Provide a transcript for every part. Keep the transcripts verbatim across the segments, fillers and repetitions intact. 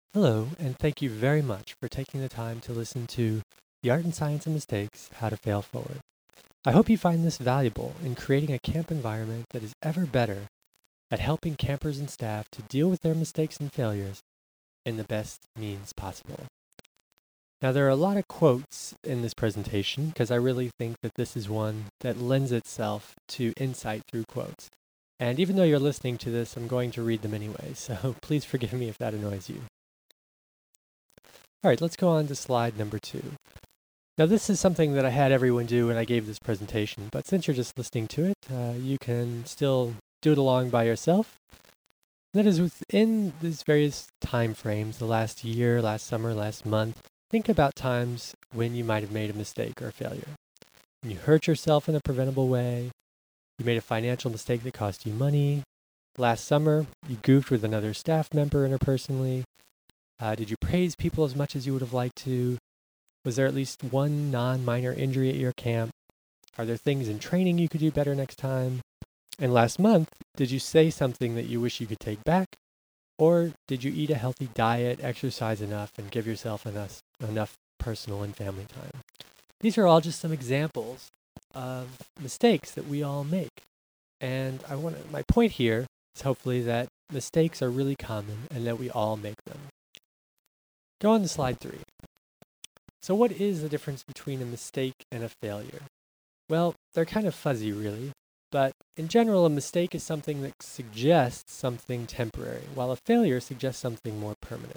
Hello, and thank you very much for taking the time to listen to The Art and Science of Mistakes, How to Fail Forward. I hope you find this valuable in creating a camp environment that is ever better at helping campers and staff to deal with their mistakes and failures in the best means possible. Now, there are a lot of quotes in this presentation because I really think that this is one that lends itself to insight through quotes. And even though you're listening to this, I'm going to read them anyway, so please forgive me if that annoys you. All right, let's go on to slide number two. Now, this is something that I had everyone do when I gave this presentation, but since you're just listening to it, uh, you can still do it along by yourself. That is, within these various time frames, the last year, last summer, last month, think about times when you might have made a mistake or a failure. When you hurt yourself in a preventable way, you made a financial mistake that cost you money. Last summer, you goofed with another staff member interpersonally. Uh, did you praise people as much as you would have liked to? Was there at least one non-minor injury at your camp? Are there things in training you could do better next time? And last month, did you say something that you wish you could take back? Or did you eat a healthy diet, exercise enough, and give yourself enough, enough personal and family time? These are all just some examples of mistakes that we all make. And I want my point here is hopefully that mistakes are really common and that we all make them. Go on to slide three. So what is the difference between a mistake and a failure? Well, they're kind of fuzzy, really. But in general, a mistake is something that suggests something temporary, while a failure suggests something more permanent.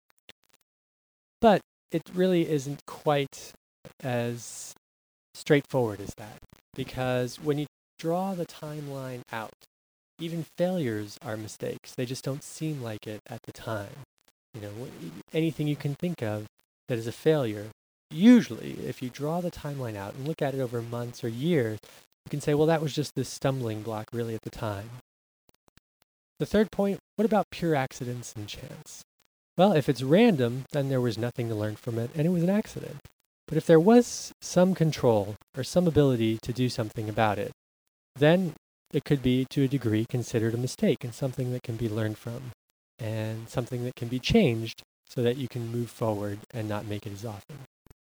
But it really isn't quite as straightforward as that, because when you draw the timeline out, even failures are mistakes. They just don't seem like it at the time. You know, anything you can think of that is a failure, usually, if you draw the timeline out and look at it over months or years, you can say, well, that was just this stumbling block really at the time. The third point, what about pure accidents and chance? Well, if it's random, then there was nothing to learn from it, and it was an accident. But if there was some control or some ability to do something about it, then it could be, to a degree, considered a mistake and something that can be learned from, and something that can be changed so that you can move forward and not make it as often.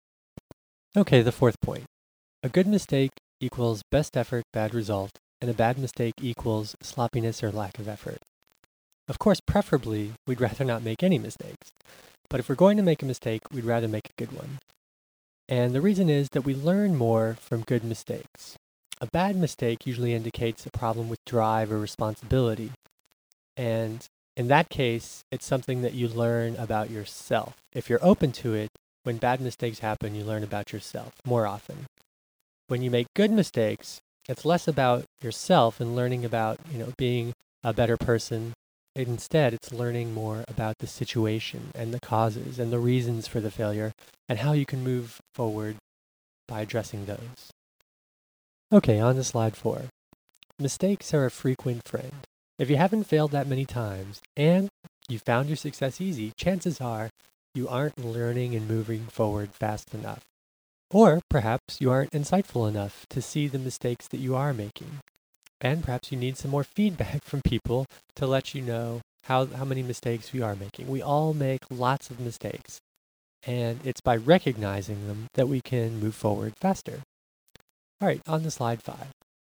Okay, the fourth point. A good mistake equals best effort, bad result, and a bad mistake equals sloppiness or lack of effort. Of course, preferably, we'd rather not make any mistakes. But if we're going to make a mistake, we'd rather make a good one. And the reason is that we learn more from good mistakes. A bad mistake usually indicates a problem with drive or responsibility. And in that case, it's something that you learn about yourself. If you're open to it, when bad mistakes happen, you learn about yourself more often. When you make good mistakes, it's less about yourself and learning about, you know, being a better person. Instead, it's learning more about the situation and the causes and the reasons for the failure and how you can move forward by addressing those. Okay, on to slide four. Mistakes are a frequent friend. If you haven't failed that many times and you found your success easy, chances are you aren't learning and moving forward fast enough. Or perhaps you aren't insightful enough to see the mistakes that you are making. And perhaps you need some more feedback from people to let you know how, how many mistakes we are making. We all make lots of mistakes. And it's by recognizing them that we can move forward faster. All right, on to slide five.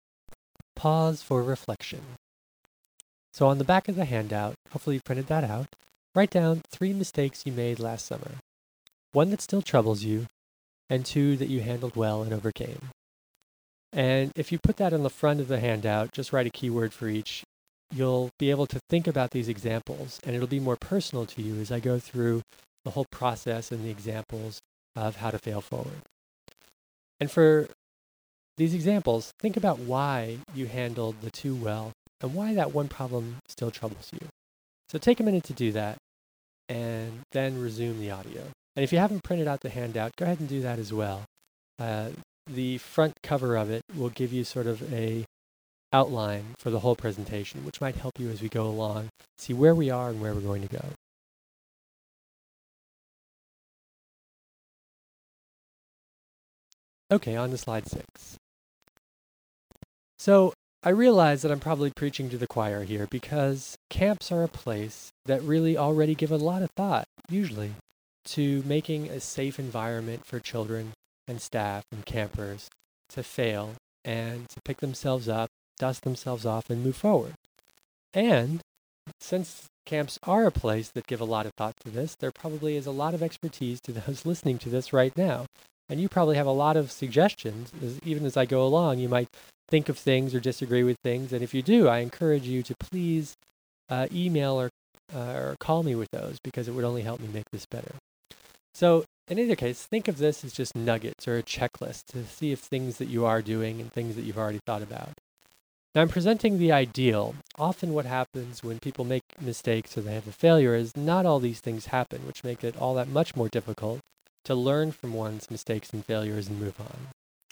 Pause for reflection. So on the back of the handout, hopefully you've printed that out, write down three mistakes you made last summer. One that still troubles you, and two that you handled well and overcame. And if you put that on the front of the handout, just write a keyword for each, you'll be able to think about these examples, and it'll be more personal to you as I go through the whole process and the examples of how to fail forward. And for these examples, think about why you handled the two well and why that one problem still troubles you. So take a minute to do that and then resume the audio. And if you haven't printed out the handout, go ahead and do that as well. Uh, the front cover of it will give you sort of a outline for the whole presentation, which might help you as we go along, see where we are and where we're going to go. Okay, on to slide six. So I realize that I'm probably preaching to the choir here because camps are a place that really already give a lot of thought, usually, to making a safe environment for children and staff and campers to fail and to pick themselves up, dust themselves off, and move forward. And since camps are a place that give a lot of thought to this, there probably is a lot of expertise to those listening to this right now. And you probably have a lot of suggestions. As, even as I go along, you might think of things or disagree with things. And if you do, I encourage you to please uh, email or, uh, or call me with those, because it would only help me make this better. So in either case, think of this as just nuggets or a checklist to see if things that you are doing and things that you've already thought about. Now, I'm presenting the ideal. Often what happens when people make mistakes or they have a failure is not all these things happen, which make it all that much more difficult to learn from one's mistakes and failures and move on.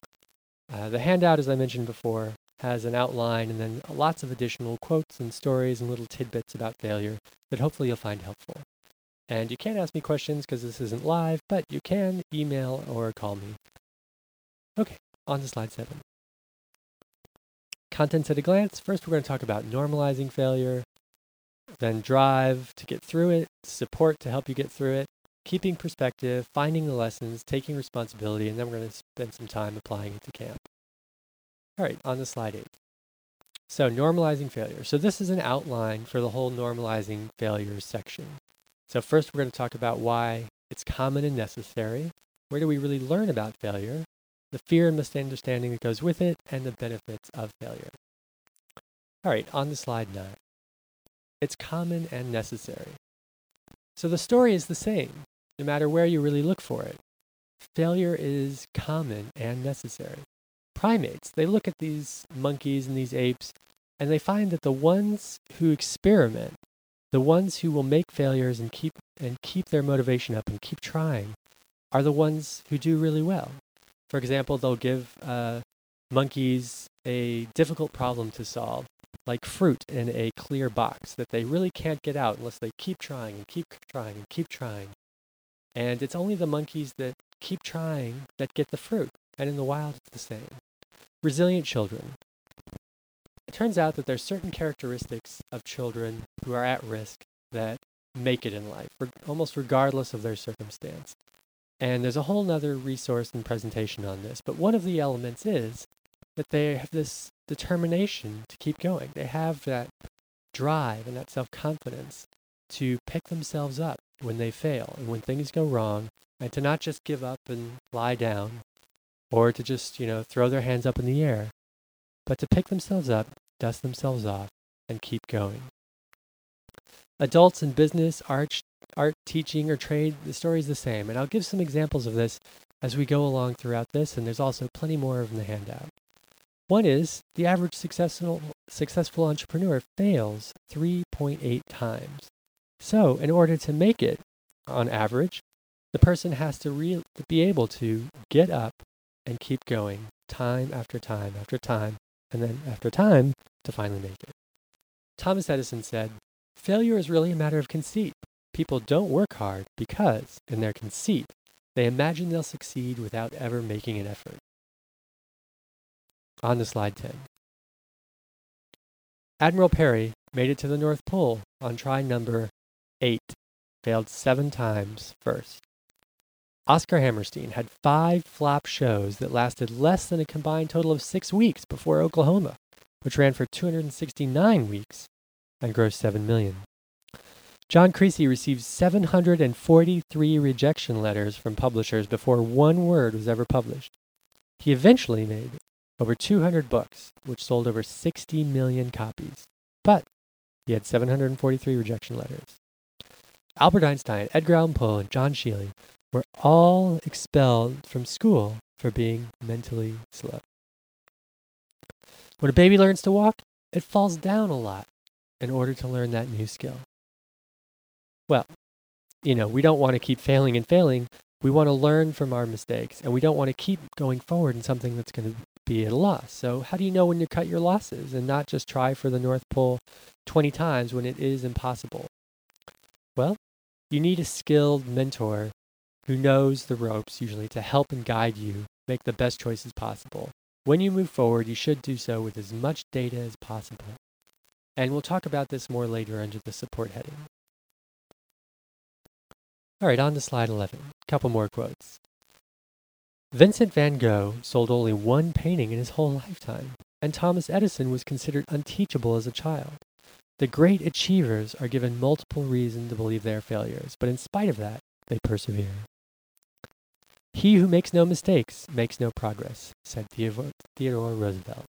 Uh, the handout, as I mentioned before, has an outline and then lots of additional quotes and stories and little tidbits about failure that hopefully you'll find helpful. And you can't ask me questions because this isn't live, but you can email or call me. Okay, on to slide seven. Contents at a glance. First, we're going to talk about normalizing failure, then drive to get through it, support to help you get through it, keeping perspective, finding the lessons, taking responsibility, and then we're going to spend some time applying it to camp. All right, on to slide eight. So normalizing failure. So this is an outline for the whole normalizing failures section. So first, we're going to talk about why it's common and necessary. Where do we really learn about failure? The fear and misunderstanding that goes with it, and the benefits of failure. All right, on to slide nine. It's common and necessary. So the story is the same, no matter where you really look for it. Failure is common and necessary. Primates, they look at these monkeys and these apes, and they find that the ones who experiment, the ones who will make failures and keep and keep their motivation up and keep trying, are the ones who do really well. For example, they'll give uh, monkeys a difficult problem to solve, like fruit in a clear box that they really can't get out unless they keep trying and keep trying and keep trying. And it's only the monkeys that keep trying that get the fruit. And in the wild, it's the same. Resilient children. It turns out that there's certain characteristics of children who are at risk that make it in life, almost regardless of their circumstance. And there's a whole nother resource and presentation on this. But one of the elements is that they have this determination to keep going. They have that drive and that self-confidence to pick themselves up when they fail and when things go wrong, and to not just give up and lie down or to just, you know, throw their hands up in the air, but to pick themselves up, dust themselves off, and keep going. Adults in business, art, art, teaching, or trade, the story's the same. And I'll give some examples of this as we go along throughout this, and there's also plenty more of them in the handout. One is the average successful, successful entrepreneur fails three point eight times. So in order to make it, on average, the person has to, re- to be able to get up and keep going time after time after time, and then after time to finally make it. Thomas Edison said, "Failure is really a matter of conceit. People don't work hard because, in their conceit, they imagine they'll succeed without ever making an effort." On to slide ten. Admiral Perry made it to the North Pole on try number eight, failed seven times first. Oscar Hammerstein had five flop shows that lasted less than a combined total of six weeks before Oklahoma, which ran for two hundred sixty-nine weeks and grossed seven million dollars. John Creasy received seven hundred forty-three rejection letters from publishers before one word was ever published. He eventually made over two hundred books, which sold over sixty million copies. But he had seven hundred forty-three rejection letters. Albert Einstein, Edgar Allan Poe, and John Shealy were all expelled from school for being mentally slow. When a baby learns to walk, it falls down a lot in order to learn that new skill. Well, you know, we don't want to keep failing and failing. We want to learn from our mistakes, and we don't want to keep going forward in something that's going to be at a loss. So how do you know when to cut your losses and not just try for the North Pole twenty times when it is impossible? Well, you need a skilled mentor who knows the ropes usually to help and guide you make the best choices possible. When you move forward, you should do so with as much data as possible. And we'll talk about this more later under the support heading. All right, on to slide eleven. A couple more quotes. Vincent van Gogh sold only one painting in his whole lifetime, and Thomas Edison was considered unteachable as a child. The great achievers are given multiple reasons to believe they are failures, but in spite of that, they persevere. He who makes no mistakes makes no progress, said Theodore Roosevelt.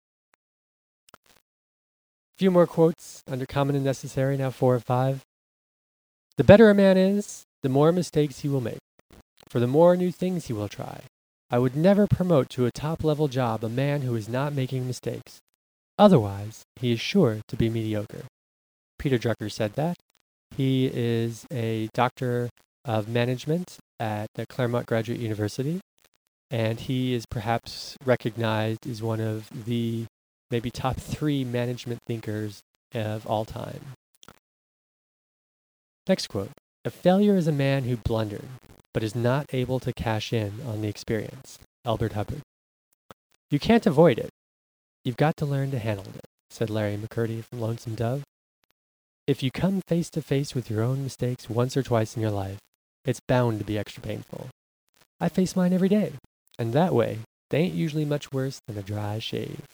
A few more quotes under common and necessary, now four or five. The better a man is, the more mistakes he will make, for the more new things he will try. I would never promote to a top-level job a man who is not making mistakes. Otherwise, he is sure to be mediocre. Peter Drucker said that. He is a doctor of management at the Claremont Graduate University, and he is perhaps recognized as one of the maybe top three management thinkers of all time. Next quote. A failure is a man who blundered, but is not able to cash in on the experience. Elbert Hubbard. You can't avoid it. You've got to learn to handle it, said Larry McCurdy from Lonesome Dove. If you come face to face with your own mistakes once or twice in your life, it's bound to be extra painful. I face mine every day, and that way, they ain't usually much worse than a dry shave.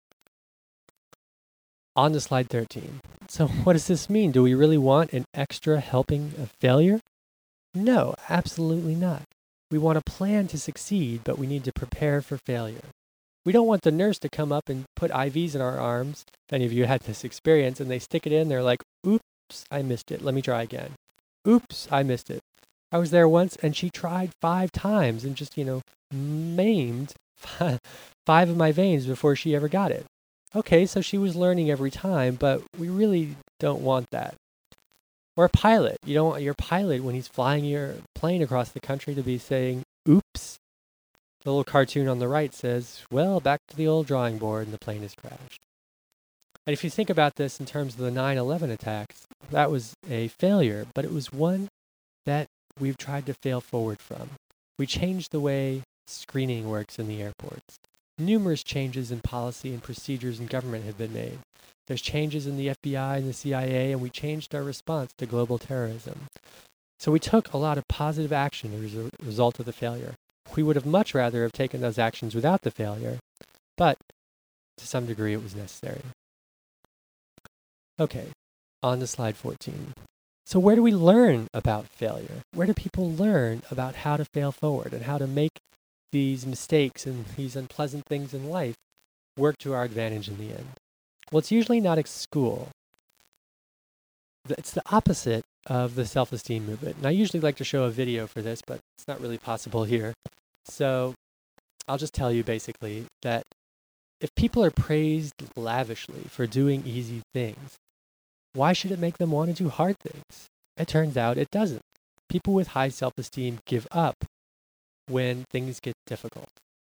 On to slide thirteen. So what does this mean? Do we really want an extra helping of failure? No, absolutely not. We want a plan to succeed, but we need to prepare for failure. We don't want the nurse to come up and put I Vs in our arms. If any of you had this experience, and they stick it in, they're like, oops, I missed it. Let me try again. Oops, I missed it. I was there once, and she tried five times and just, you know, maimed five of my veins before she ever got it. Okay, so she was learning every time, but we really don't want that. Or a pilot. You don't want your pilot, when he's flying your plane across the country, to be saying, oops. The little cartoon on the right says, well, back to the old drawing board, and the plane has crashed. And if you think about this in terms of the nine eleven attacks, that was a failure, but it was one that we've tried to fail forward from. We changed the way screening works in the airports. Numerous changes in policy and procedures in government have been made. There's changes in the F B I and the C I A, and we changed our response to global terrorism. So we took a lot of positive action as a result of the failure. We would have much rather have taken those actions without the failure, but to some degree it was necessary. Okay, on to slide fourteen. So where do we learn about failure? Where do people learn about how to fail forward and how to make these mistakes and these unpleasant things in life work to our advantage in the end? Well, it's usually not at school. It's the opposite of the self-esteem movement. And I usually like to show a video for this, but it's not really possible here. So I'll just tell you basically that if people are praised lavishly for doing easy things, why should it make them want to do hard things? It turns out it doesn't. People with high self-esteem give up when things get difficult.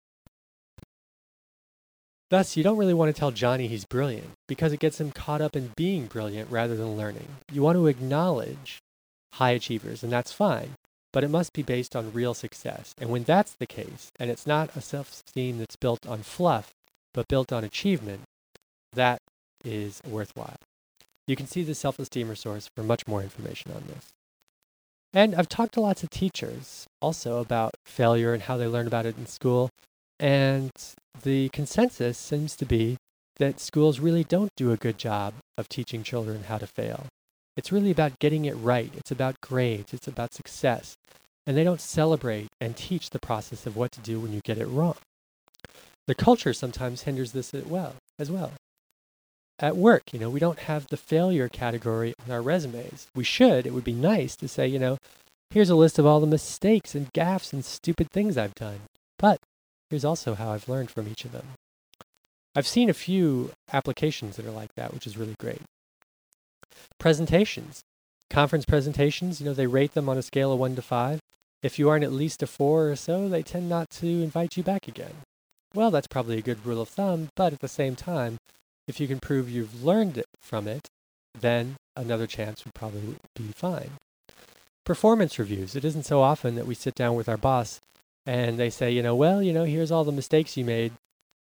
Thus, you don't really want to tell Johnny he's brilliant because it gets him caught up in being brilliant rather than learning. You want to acknowledge high achievers, and that's fine, but it must be based on real success. And when that's the case, and it's not a self-esteem that's built on fluff, but built on achievement, that is worthwhile. You can see the self-esteem resource for much more information on this. And I've talked to lots of teachers also about failure and how they learn about it in school. And the consensus seems to be that schools really don't do a good job of teaching children how to fail. It's really about getting it right. It's about grades. It's about success. And they don't celebrate and teach the process of what to do when you get it wrong. The culture sometimes hinders this as well. As well. At work, you know, we don't have the failure category on our resumes. We should. It would be nice to say, you know, here's a list of all the mistakes and gaffes and stupid things I've done. But here's also how I've learned from each of them. I've seen a few applications that are like that, which is really great. Presentations. Conference presentations, you know, they rate them on a scale of one to five. If you aren't at least a four or so, they tend not to invite you back again. Well, that's probably a good rule of thumb, but at the same time, if you can prove you've learned it from it, then another chance would probably be fine. Performance reviews. It isn't so often that we sit down with our boss and they say, you know, well, you know, here's all the mistakes you made.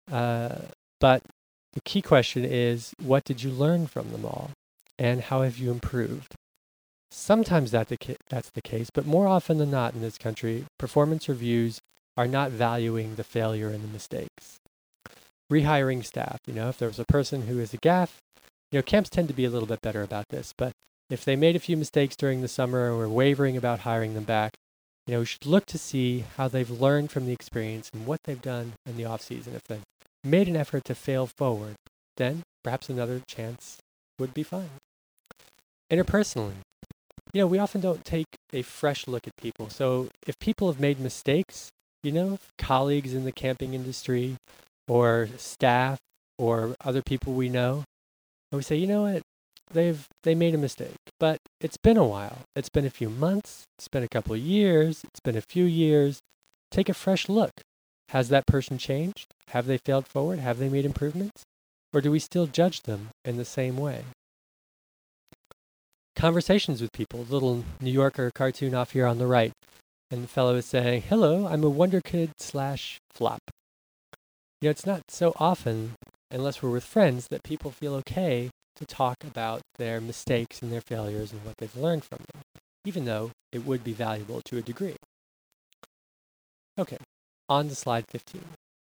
Uh, but the key question is, what did you learn from them all? And how have you improved? Sometimes that the ca- that's the case, but more often than not in this country, performance reviews are not valuing the failure and the mistakes. Rehiring staff, you know, if there was a person who is a gaff, you know, camps tend to be a little bit better about this, but if they made a few mistakes during the summer or were wavering about hiring them back, you know, we should look to see how they've learned from the experience and what they've done in the off season. If they've made an effort to fail forward, then perhaps another chance would be fine. Interpersonally, you know, we often don't take a fresh look at people. So if people have made mistakes, you know, colleagues in the camping industry or staff or other people we know, and we say, you know what, they've they made a mistake, but it's been a while. It's been a few months. It's been a couple of years. It's been a few years. Take a fresh look. Has that person changed? Have they failed forward? Have they made improvements? Or do we still judge them in the same way? Conversations with people. Little New Yorker cartoon off here on the right. And the fellow is saying, hello, I'm a wonder kid slash flop. You know, it's not so often, unless we're with friends, that people feel okay to talk about their mistakes and their failures and what they've learned from them, even though it would be valuable to a degree. Okay, on to slide fifteen.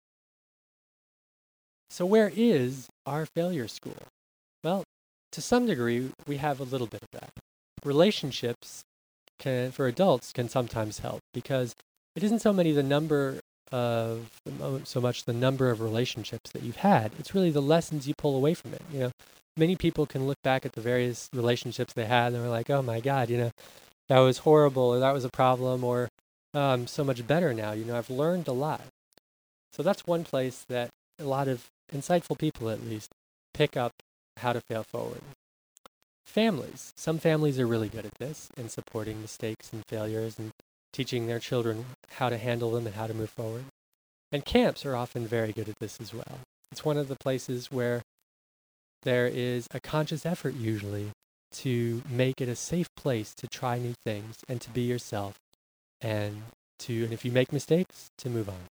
So where is our failure school? Well, to some degree, we have a little bit of that. Relationships can, for adults can sometimes help because it isn't so many the number of so much the number of relationships that you've had. It's really the lessons you pull away from it. You know, many people can look back at the various relationships they had and they're like, oh my God, you know, that was horrible, or that was a problem, or oh, I'm so much better now. You know, I've learned a lot. So that's one place that a lot of insightful people, at least, pick up how to fail forward. Families. Some families are really good at this in supporting mistakes and failures and teaching their children how to handle them and how to move forward. And camps are often very good at this as well. It's one of the places where there is a conscious effort usually to make it a safe place to try new things and to be yourself and to, and if you make mistakes, to move on.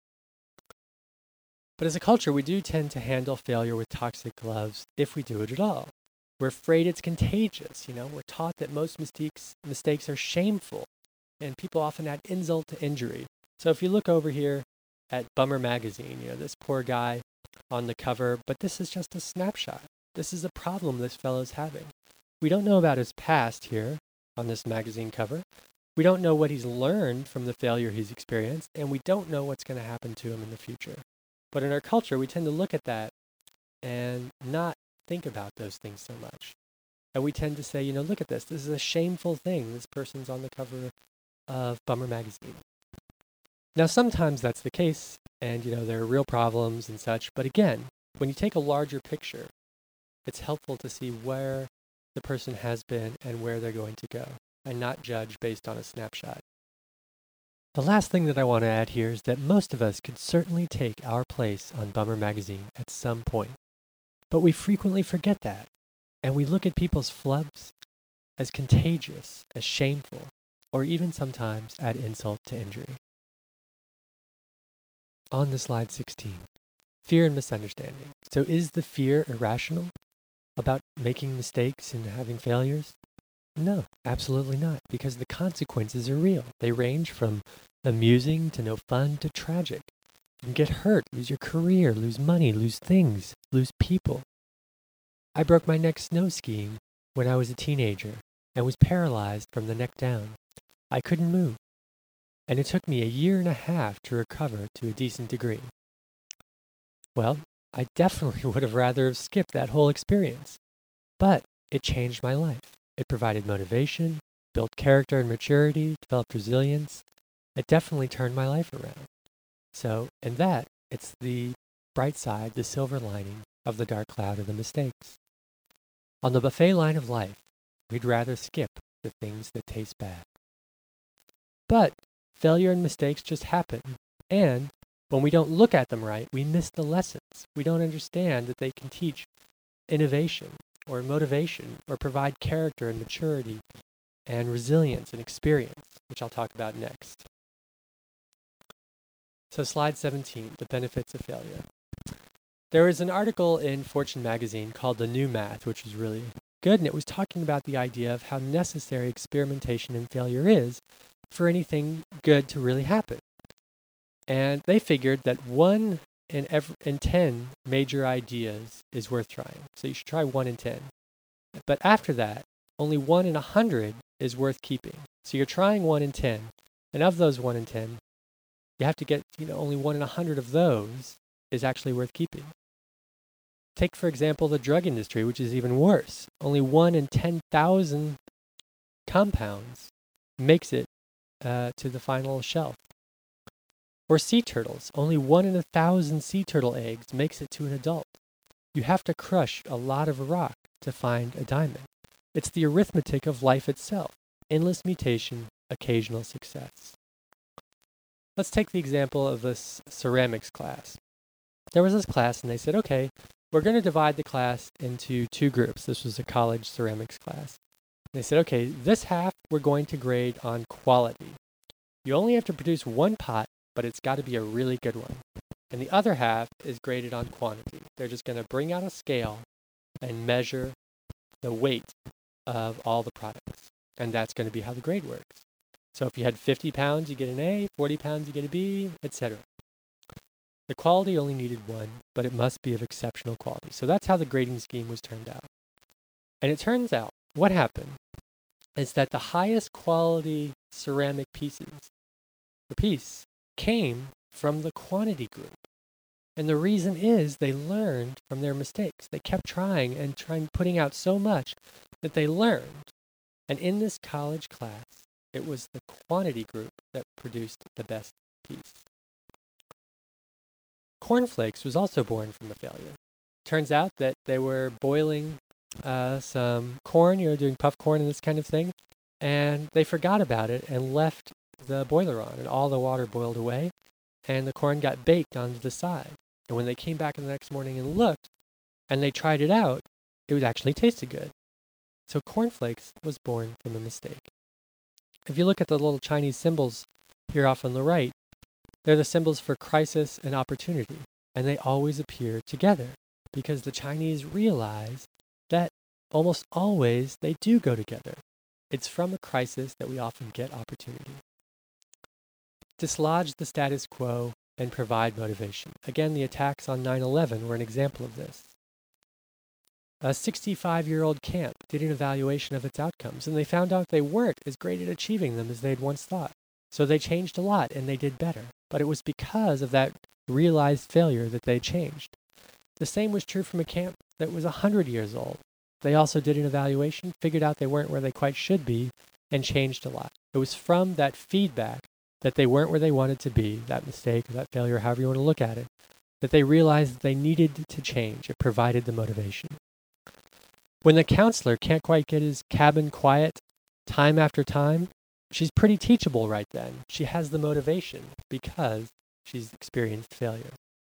But as a culture, we do tend to handle failure with toxic gloves if we do it at all. We're afraid it's contagious, you know, we're taught that most mistakes mistakes are shameful, and people often add insult to injury. So if you look over here at Bummer Magazine, you know, this poor guy on the cover, but this is just a snapshot. This is a problem this fellow's having. We don't know about his past here on this magazine cover. We don't know what he's learned from the failure he's experienced, and we don't know what's going to happen to him in the future. But in our culture, we tend to look at that and not think about those things so much. And we tend to say, you know, look at this. This is a shameful thing. This person's on the cover of Bummer Magazine. Now, sometimes that's the case, and, you know, there are real problems and such. But again, when you take a larger picture, it's helpful to see where the person has been and where they're going to go, and not judge based on a snapshot. The last thing that I want to add here is that most of us could certainly take our place on Bummer Magazine at some point. But we frequently forget that, and we look at people's flubs as contagious, as shameful, or even sometimes add insult to injury. On to slide sixteen. Fear and misunderstanding. So is the fear irrational about making mistakes and having failures? No, absolutely not, because the consequences are real. They range from amusing to no fun to tragic. You can get hurt, lose your career, lose money, lose things, lose people. I broke my neck snow skiing when I was a teenager and was paralyzed from the neck down. I couldn't move, and it took me a year and a half to recover to a decent degree. Well, I definitely would have rather have skipped that whole experience, but it changed my life. It provided motivation, built character and maturity, developed resilience. It definitely turned my life around. So, in that, it's the bright side, the silver lining of the dark cloud of the mistakes. On the buffet line of life, we'd rather skip the things that taste bad. But failure and mistakes just happen, and when we don't look at them right, we miss the lessons. We don't understand that they can teach innovation, or motivation, or provide character and maturity and resilience and experience, which I'll talk about next. So slide seventeen, the benefits of failure. There was an article in Fortune magazine called The New Math, which was really good, and it was talking about the idea of how necessary experimentation and failure is for anything good to really happen. And they figured that one in every, in ten major ideas is worth trying. So you should try one in ten. But after that, only one in a hundred is worth keeping. So you're trying one in ten, and of those one in ten, you have to get, you know, only one in a hundred of those is actually worth keeping. Take, for example, the drug industry, which is even worse. Only one in ten thousand compounds makes it uh, to the final shelf. Or sea turtles. Only one in a thousand sea turtle eggs makes it to an adult. You have to crush a lot of rock to find a diamond. It's the arithmetic of life itself. Endless mutation, occasional success. Let's take the example of this ceramics class. There was this class, and they said, okay, we're going to divide the class into two groups. This was a college ceramics class. They said, okay, this half we're going to grade on quality. You only have to produce one pot, but it's got to be a really good one. And the other half is graded on quantity. They're just going to bring out a scale and measure the weight of all the products. And that's going to be how the grade works. So if you had fifty pounds, you get an A, forty pounds, you get a B, et cetera. The quality only needed one, but it must be of exceptional quality. So that's how the grading scheme was turned out. And it turns out, what happened is that the highest quality ceramic pieces, the piece, came from the quantity group. And the reason is they learned from their mistakes. They kept trying and trying, putting out so much that they learned. And in this college class, it was the quantity group that produced the best piece. Cornflakes was also born from a failure. Turns out that they were boiling uh, some corn, you know, doing puff corn and this kind of thing, and they forgot about it and left the boiler on, and all the water boiled away, and the corn got baked onto the side. And when they came back the next morning and looked, and they tried it out, it would actually tasted good. So cornflakes was born from a mistake. If you look at the little Chinese symbols here off on the right, they're the symbols for crisis and opportunity, and they always appear together because the Chinese realize that almost always they do go together. It's from a crisis that we often get opportunity. Dislodge the status quo and provide motivation. Again, the attacks on nine eleven were an example of this. A sixty-five-year-old camp did an evaluation of its outcomes, and they found out they weren't as great at achieving them as they'd once thought. So they changed a lot, and they did better. But it was because of that realized failure that they changed. The same was true from a camp that was one hundred years old. They also did an evaluation, figured out they weren't where they quite should be, and changed a lot. It was from that feedback that they weren't where they wanted to be, that mistake, or that failure, however you want to look at it, that they realized that they needed to change. It provided the motivation. When the counselor can't quite get his cabin quiet time after time, she's pretty teachable right then. She has the motivation because she's experienced failure.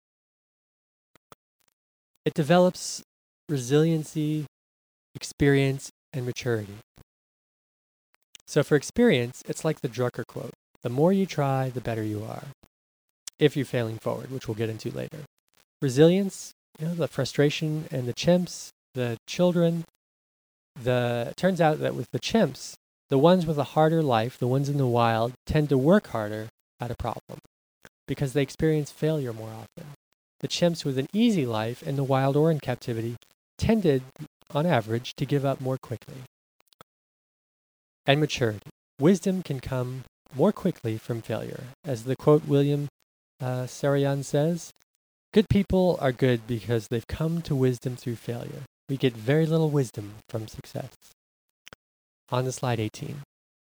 It develops resiliency, experience, and maturity. So for experience, it's like the Drucker quote. The more you try, the better you are. If you're failing forward, which we'll get into later. Resilience, you know, the frustration and the chimps, the children. The, it turns out that with the chimps, the ones with a harder life, the ones in the wild, tend to work harder at a problem because they experience failure more often. The chimps with an easy life in the wild or in captivity tended, on average, to give up more quickly. And maturity. Wisdom can come more quickly from failure. As the quote William uh, Sarian says, good people are good because they've come to wisdom through failure. We get very little wisdom from success. On to slide eighteen.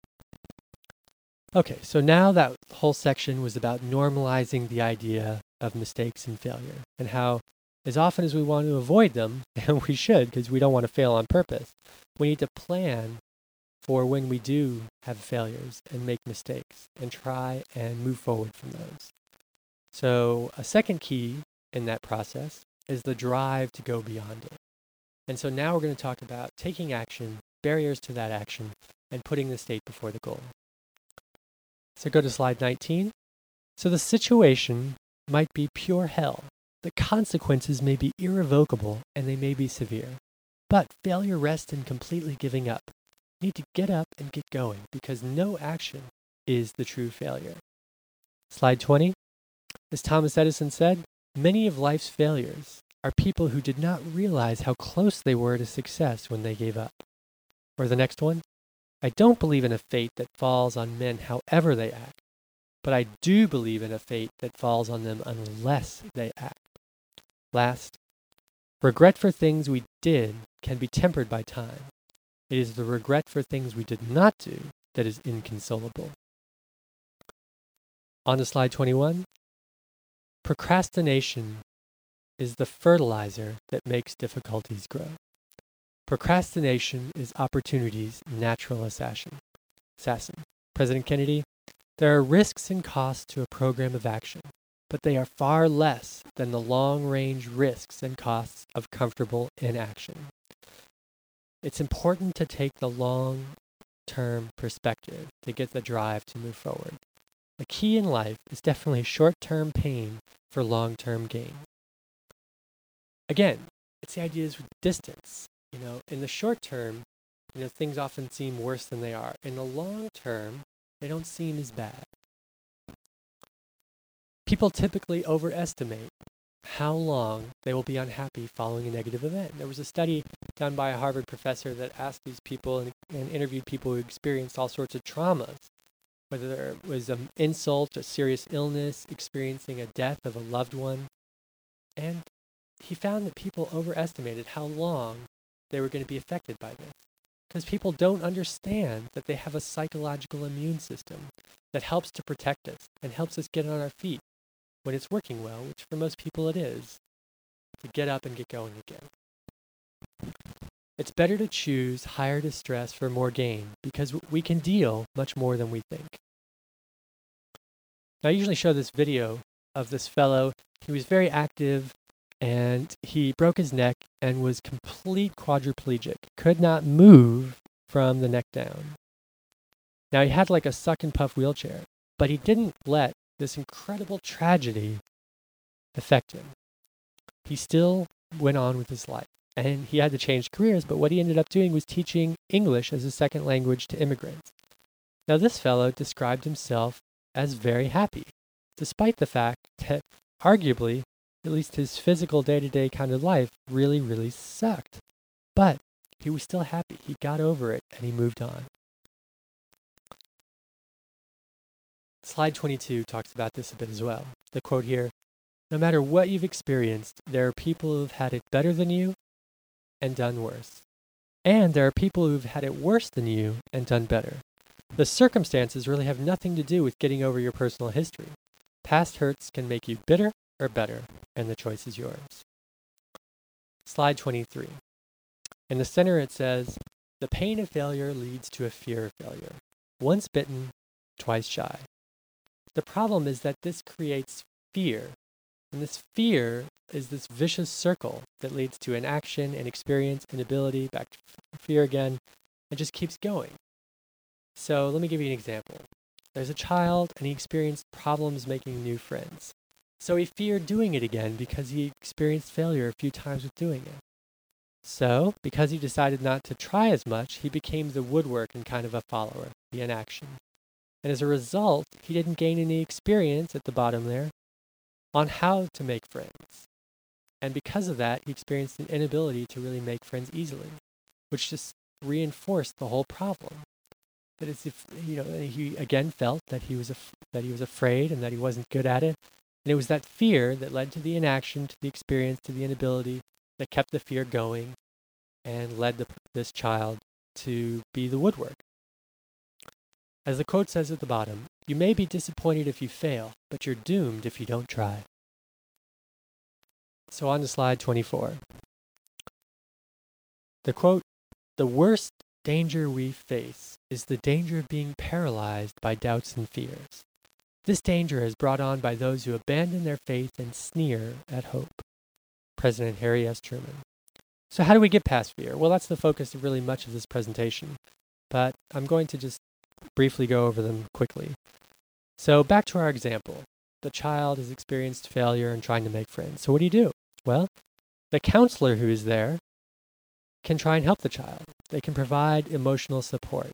Okay, so now that whole section was about normalizing the idea of mistakes and failure, and how as often as we want to avoid them, and we should because we don't want to fail on purpose, we need to plan for when we do have failures and make mistakes and try and move forward from those. So a second key in that process is the drive to go beyond it. And so now we're going to talk about taking action, barriers to that action, and putting the state before the goal. So go to slide nineteen. So the situation might be pure hell. the consequences may be irrevocable and they may be severe. But failure rests in completely giving up. You need to get up and get going because no action is the true failure. Slide twenty. As Thomas Edison said, many of life's failures are people who did not realize how close they were to success when they gave up. Or the next one. I don't believe in a fate that falls on men however they act, but I do believe in a fate that falls on them unless they act. Last, regret for things we did can be tempered by time. It is the regret for things we did not do that is inconsolable. On to slide twenty-one. Procrastination is the fertilizer that makes difficulties grow. Procrastination is opportunity's natural assassin. Assassin. President Kennedy, there are risks and costs to a program of action, but they are far less than the long-range risks and costs of comfortable inaction. It's important to take the long-term perspective to get the drive to move forward. The key in life is definitely short-term pain for long-term gain. Again, it's the ideas with distance. You know, in the short term, you know, things often seem worse than they are. In the long term, they don't seem as bad. People typically overestimate how long they will be unhappy following a negative event. There was a study done by a Harvard professor that asked these people and, and interviewed people who experienced all sorts of traumas, whether it was an insult, a serious illness, experiencing a death of a loved one. And he found that people overestimated how long they were going to be affected by this. Because people don't understand that they have a psychological immune system that helps to protect us and helps us get on our feet when it's working well, which for most people it is, to get up and get going again. It's better to choose higher distress for more gain because we can deal much more than we think. Now, I usually show this video of this fellow. He was very active and he broke his neck and was complete quadriplegic, could not move from the neck down. Now, he had like a suck and puff wheelchair, but he didn't let this incredible tragedy affect him. He still went on with his life, and he had to change careers, but what he ended up doing was teaching English as a second language to immigrants. Now, this fellow described himself as very happy, despite the fact that arguably, at least his physical day-to-day kind of life really, really sucked. But he was still happy. He got over it, and he moved on. Slide twenty-two talks about this a bit as well. The quote here, no matter what you've experienced, there are people who've had it better than you and done worse. And there are people who've had it worse than you and done better. The circumstances really have nothing to do with getting over your personal history. Past hurts can make you bitter or better, and the choice is yours. Slide twenty-three. In the center it says, the pain of failure leads to a fear of failure. Once bitten, twice shy. The problem is that this creates fear, and this fear is this vicious circle that leads to inaction and experience, inability, back to fear again, and just keeps going. So let me give you an example. There's a child, and he experienced problems making new friends. So he feared doing it again because he experienced failure a few times with doing it. So, because he decided not to try as much, he became the woodwork and kind of a follower, the inaction. And as a result, he didn't gain any experience at the bottom there on how to make friends. And because of that, he experienced an inability to really make friends easily, which just reinforced the whole problem. That as if, you know, he again felt that he was af- that he was afraid and that he wasn't good at it. And it was that fear that led to the inaction, to the experience, to the inability, that kept the fear going and led the, this child to be the woodwork. As the quote says at the bottom, you may be disappointed if you fail, but you're doomed if you don't try. So on to slide twenty-four. The quote, the worst danger we face is the danger of being paralyzed by doubts and fears. This danger is brought on by those who abandon their faith and sneer at hope. President Harry S. Truman. So how do we get past fear? Well, that's the focus of really much of this presentation, but I'm going to just briefly go over them quickly. So back to our example. the child has experienced failure in trying to make friends. So what do you do? Well, the counselor who is there can try and help the child. They can provide emotional support.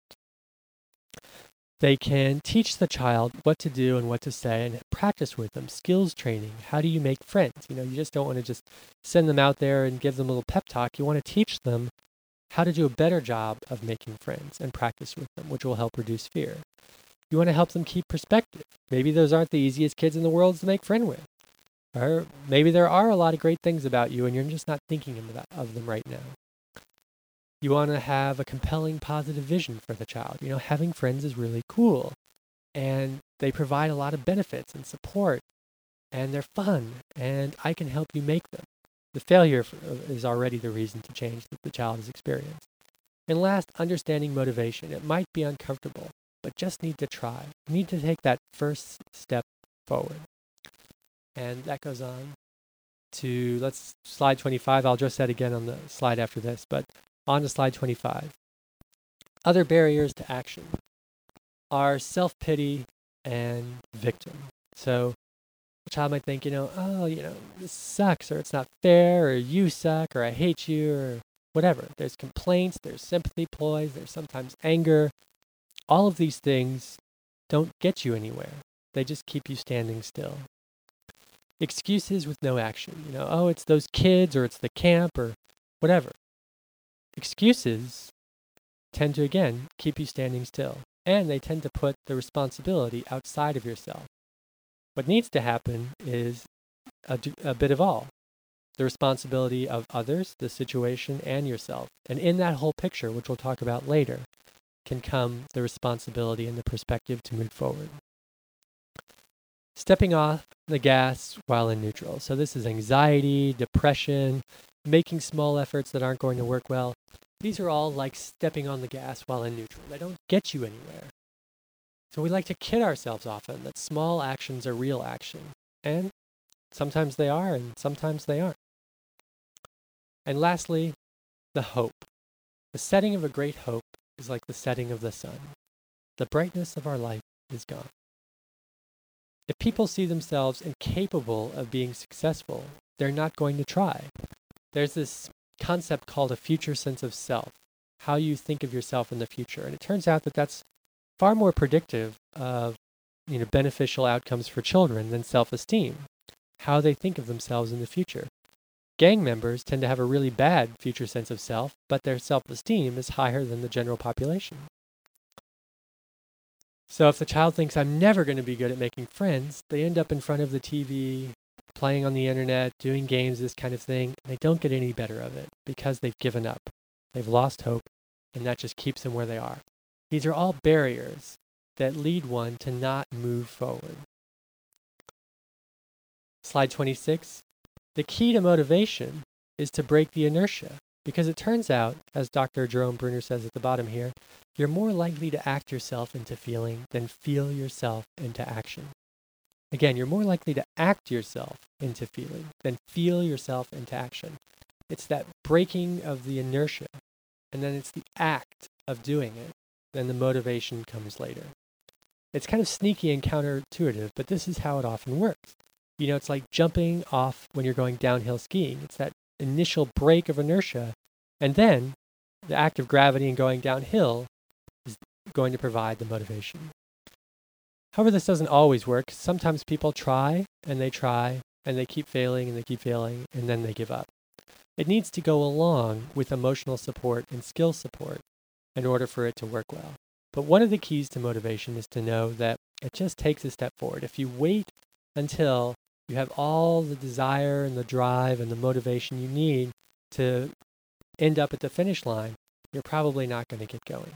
They can teach the child what to do and what to say and practice with them, skills training. How do you make friends? You know, you just don't want to just send them out there and give them a little pep talk. You want to teach them how to do a better job of making friends and practice with them, which will help reduce fear. You want to help them keep perspective. Maybe those aren't the easiest kids in the world to make friends with. Or maybe there are a lot of great things about you and you're just not thinking of, that, of them right now. You want to have a compelling, positive vision for the child. You know, having friends is really cool. And they provide a lot of benefits and support. And they're fun. And I can help you make them. The failure is already the reason to change that the child has experienced. And last, understanding motivation. It might be uncomfortable, but just need to try. You need to take that first step forward. And that goes on to, let's, slide twenty-five. I'll address that again on the slide after this, but on to slide twenty-five. Other barriers to action are self-pity and victim. So the child might think, you know, oh, you know, this sucks, or it's not fair, or you suck, or I hate you, or whatever. There's complaints, there's sympathy ploys, there's sometimes anger. All of these things don't get you anywhere. They just keep you standing still. Excuses with no action. You know, oh, it's those kids, or it's the camp, or whatever. Excuses tend to, again, keep you standing still. And they tend to put the responsibility outside of yourself. What needs to happen is a, a bit of all. The responsibility of others, the situation, and yourself. And in that whole picture, which we'll talk about later, can come the responsibility and the perspective to move forward. Stepping off the gas while in neutral. So this is anxiety, depression, making small efforts that aren't going to work well. These are all like stepping on the gas while in neutral. They don't get you anywhere. So we like to kid ourselves often that small actions are real action. And sometimes they are, and sometimes they aren't. And lastly, the hope. The setting of a great hope is like the setting of the sun. The brightness of our life is gone. If people see themselves incapable of being successful, they're not going to try. There's this concept called a future sense of self, how you think of yourself in the future. And it turns out that that's far more predictive of, you know, beneficial outcomes for children than self-esteem, how they think of themselves in the future. Gang members tend to have a really bad future sense of self, but their self-esteem is higher than the general population. So if the child thinks, I'm never going to be good at making friends, they end up in front of the T V, playing on the internet, doing games, this kind of thing. And they don't get any better of it because they've given up. They've lost hope, and that just keeps them where they are. These are all barriers that lead one to not move forward. Slide twenty-six. The key to motivation is to break the inertia, because it turns out, as Doctor Jerome Bruner says at the bottom here, you're more likely to act yourself into feeling than feel yourself into action. Again, you're more likely to act yourself into feeling than feel yourself into action. It's that breaking of the inertia, and then it's the act of doing it. Then the motivation comes later. It's kind of sneaky and counterintuitive, but this is how it often works. You know, it's like jumping off when you're going downhill skiing. It's that initial break of inertia, and then the act of gravity and going downhill is going to provide the motivation. However, this doesn't always work. Sometimes people try, and they try, and they keep failing, and they keep failing, and then they give up. It needs to go along with emotional support and skill support in order for it to work well. But one of the keys to motivation is to know that it just takes a step forward. If you wait until you have all the desire and the drive and the motivation you need to end up at the finish line, you're probably not going to get going.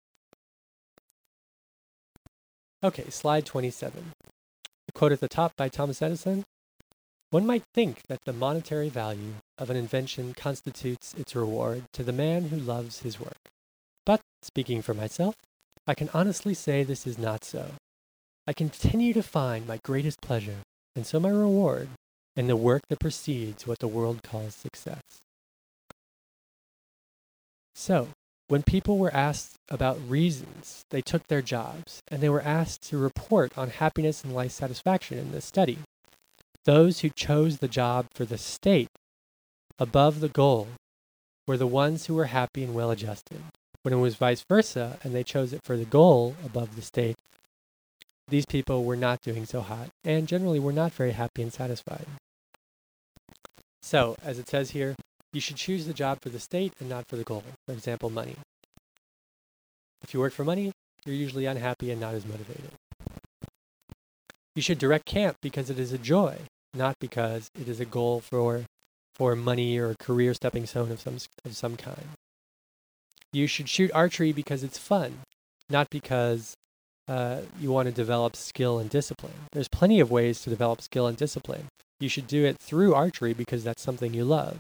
Okay, slide twenty-seven. A quote at the top by Thomas Edison. One might think that the monetary value of an invention constitutes its reward to the man who loves his work. But, speaking for myself, I can honestly say this is not so. I continue to find my greatest pleasure, and so my reward, in the work that precedes what the world calls success. So, When people were asked about reasons they took their jobs, and they were asked to report on happiness and life satisfaction in this study, those who chose the job for the state above the goal were the ones who were happy and well-adjusted. When it was vice versa, and they chose it for the goal above the state, these people were not doing so hot, and generally were not very happy and satisfied. So, as it says here, you should choose the job for the state and not for the goal. For example, money. If you work for money, you're usually unhappy and not as motivated. You should direct camp because it is a joy, not because it is a goal for for money or a career stepping stone of some of some kind. You should shoot archery because it's fun, not because uh, you want to develop skill and discipline. There's plenty of ways to develop skill and discipline. You should do it through archery because that's something you love.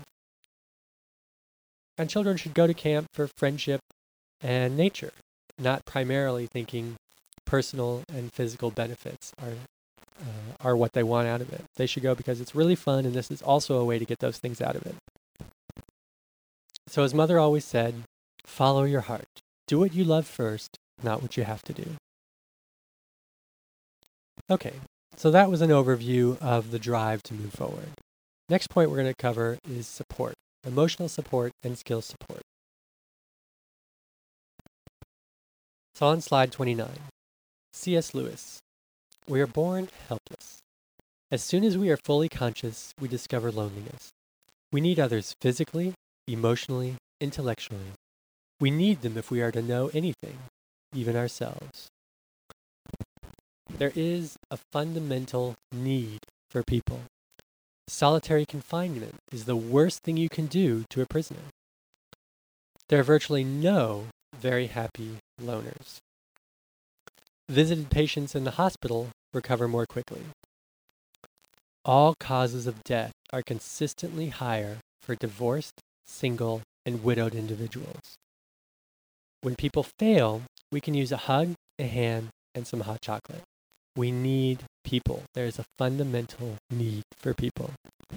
And children should go to camp for friendship and nature, not primarily thinking personal and physical benefits are uh, are what they want out of it. They should go because it's really fun, and this is also a way to get those things out of it. So as Mother always said, follow your heart. Do what you love first, not what you have to do. Okay, so that was an overview of the drive to move forward. Next point we're going to cover is support. Emotional support and skill support. So on slide twenty-nine, C S Lewis. We are born helpless. As soon as we are fully conscious, we discover loneliness. We need others physically, emotionally, intellectually. We need them if we are to know anything, even ourselves. There is a fundamental need for people. Solitary confinement is the worst thing you can do to a prisoner. There are virtually no very happy loners. Visited patients in the hospital recover more quickly. All causes of death are consistently higher for divorced, single, and widowed individuals. When people fail, we can use a hug, a hand, and some hot chocolate. We need people. There is a fundamental need for people.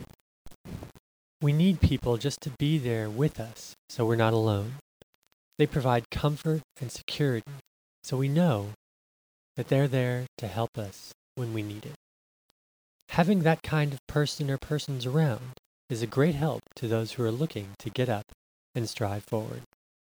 We need people just to be there with us so we're not alone. They provide comfort and security, so we know that they're there to help us when we need it. Having that kind of person or persons around is a great help to those who are looking to get up and strive forward.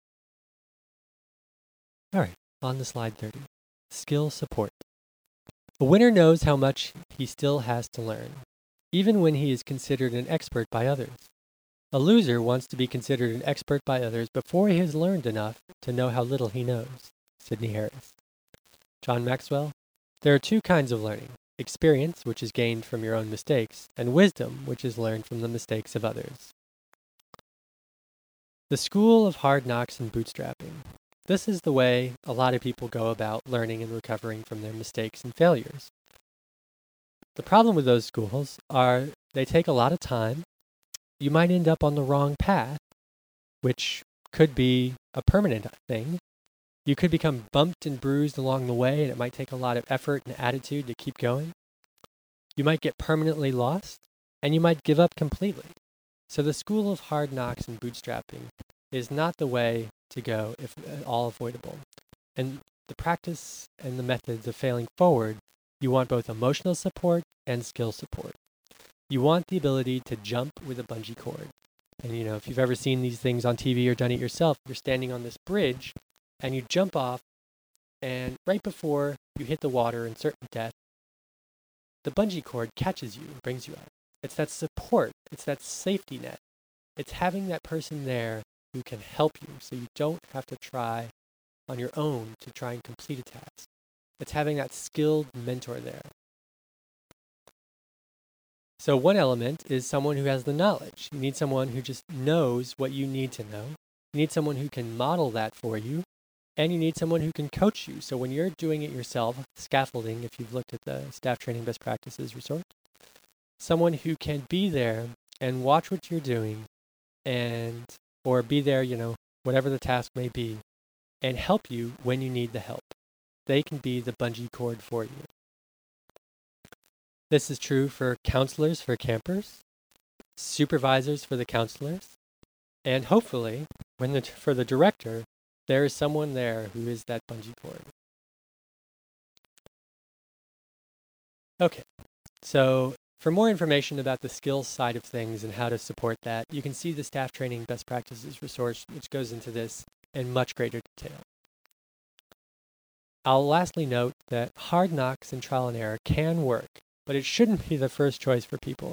All right, on to slide thirty. Skill support. A winner knows how much he still has to learn, even when he is considered an expert by others. A loser wants to be considered an expert by others before he has learned enough to know how little he knows. Sidney Harris. John Maxwell. There are two kinds of learning: experience, which is gained from your own mistakes, and wisdom, which is learned from the mistakes of others. The school of hard knocks and bootstrapping. This is the way a lot of people go about learning and recovering from their mistakes and failures. The problem with those schools are they take a lot of time. You might end up on the wrong path, which could be a permanent thing. You could become bumped and bruised along the way, and it might take a lot of effort and attitude to keep going. You might get permanently lost, and you might give up completely. So the school of hard knocks and bootstrapping is not the way to go if at all avoidable. And the practice and the methods of failing forward, you want both emotional support and skill support. You want the ability to jump with a bungee cord. And you know, if you've ever seen these things on T V or done it yourself, you're standing on this bridge and you jump off, and right before you hit the water and certain death, the bungee cord catches you and brings you out. It's that support. It's that safety net. It's having that person there who can help you so you don't have to try on your own to try and complete a task. It's having that skilled mentor there. So one element is someone who has the knowledge. You need someone who just knows what you need to know. You need someone who can model that for you. And you need someone who can coach you. So when you're doing it yourself, scaffolding, if you've looked at the staff training best practices resource, someone who can be there and watch what you're doing and or be there, you know, whatever the task may be, and help you when you need the help. They can be the bungee cord for you. This is true for counselors for campers, supervisors for the counselors, and hopefully, when the, for the director, there is someone there who is that bungee cord. Okay, so for more information about the skills side of things and how to support that, you can see the staff training best practices resource, which goes into this in much greater detail. I'll lastly note that hard knocks and trial and error can work, but it shouldn't be the first choice for people.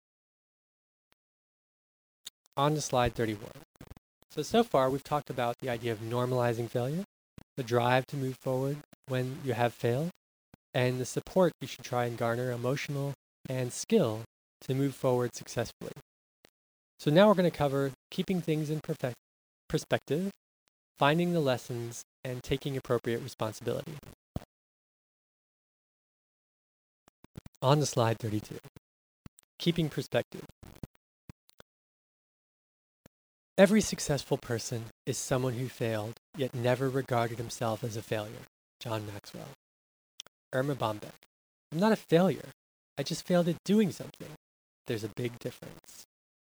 On to slide thirty-one. So, so far we've talked about the idea of normalizing failure, the drive to move forward when you have failed, and the support you should try and garner emotional and skill to move forward successfully. So now we're going to cover keeping things in perfect perspective, finding the lessons, and taking appropriate responsibility. On to slide thirty-two. Keeping perspective. Every successful person is someone who failed, yet never regarded himself as a failure. John Maxwell. Erma Bombeck. I'm not a failure. I just failed at doing something. There's a big difference.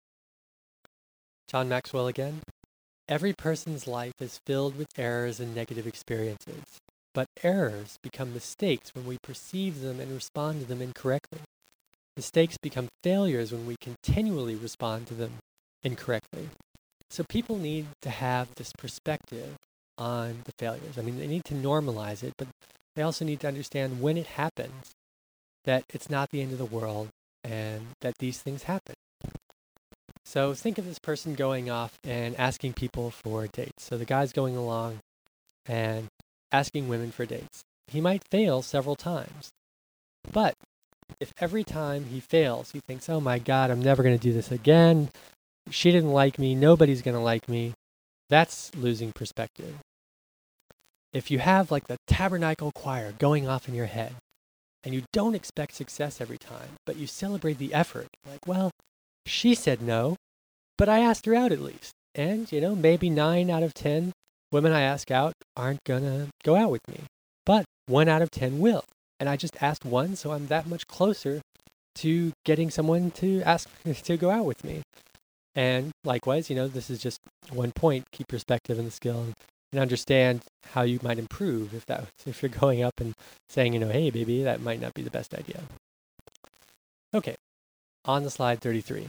John Maxwell again. Every person's life is filled with errors and negative experiences, but errors become mistakes when we perceive them and respond to them incorrectly. Mistakes become failures when we continually respond to them incorrectly. So people need to have this perspective on the failures. I mean, they need to normalize it, but they also need to understand when it happens that it's not the end of the world and that these things happen. So think of this person going off and asking people for dates. So the guy's going along and asking women for dates. He might fail several times, but if every time he fails, he thinks, oh my God, I'm never going to do this again. She didn't like me. Nobody's going to like me. That's losing perspective. If you have like the tabernacle choir going off in your head and you don't expect success every time, but you celebrate the effort, like, well, she said no, but I asked her out at least. And, you know, maybe nine out of ten women I ask out aren't going to go out with me, but one out of ten will. And I just asked one, so I'm that much closer to getting someone to ask to go out with me. And likewise, you know, this is just one point, keep perspective in the skill and, and understand how you might improve if that if you're going up and saying, you know, hey, baby, that might not be the best idea. Okay, on to slide thirty-three.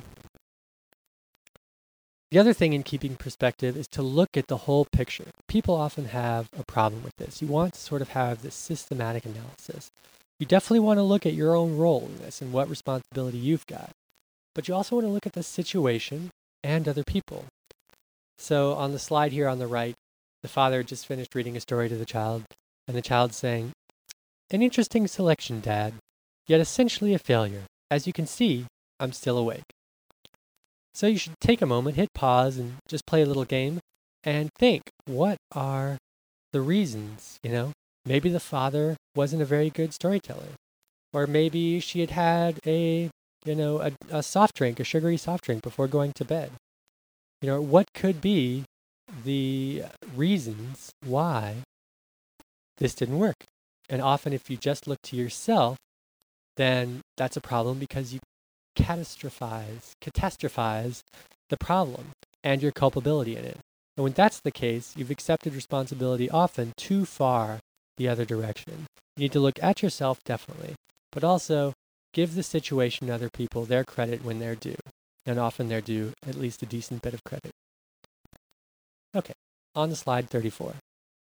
The other thing in keeping perspective is to look at the whole picture. People often have a problem with this. You want to sort of have this systematic analysis. You definitely want to look at your own role in this and what responsibility you've got. But you also want to look at the situation and other people. So on the slide here on the right, the father just finished reading a story to the child, and the child's saying, an interesting selection, Dad, yet essentially a failure. As you can see, I'm still awake. So you should take a moment, hit pause, and just play a little game, and think, what are the reasons, you know? Maybe the father wasn't a very good storyteller. Or maybe she had had a you know, a, a soft drink, a sugary soft drink before going to bed. You know, what could be the reasons why this didn't work? And often if you just look to yourself, then that's a problem because you catastrophize, catastrophize the problem and your culpability in it. And when that's the case, you've accepted responsibility often too far the other direction. You need to look at yourself definitely, but also give the situation to other people their credit when they're due, and often they're due at least a decent bit of credit. Okay, on to slide thirty-four.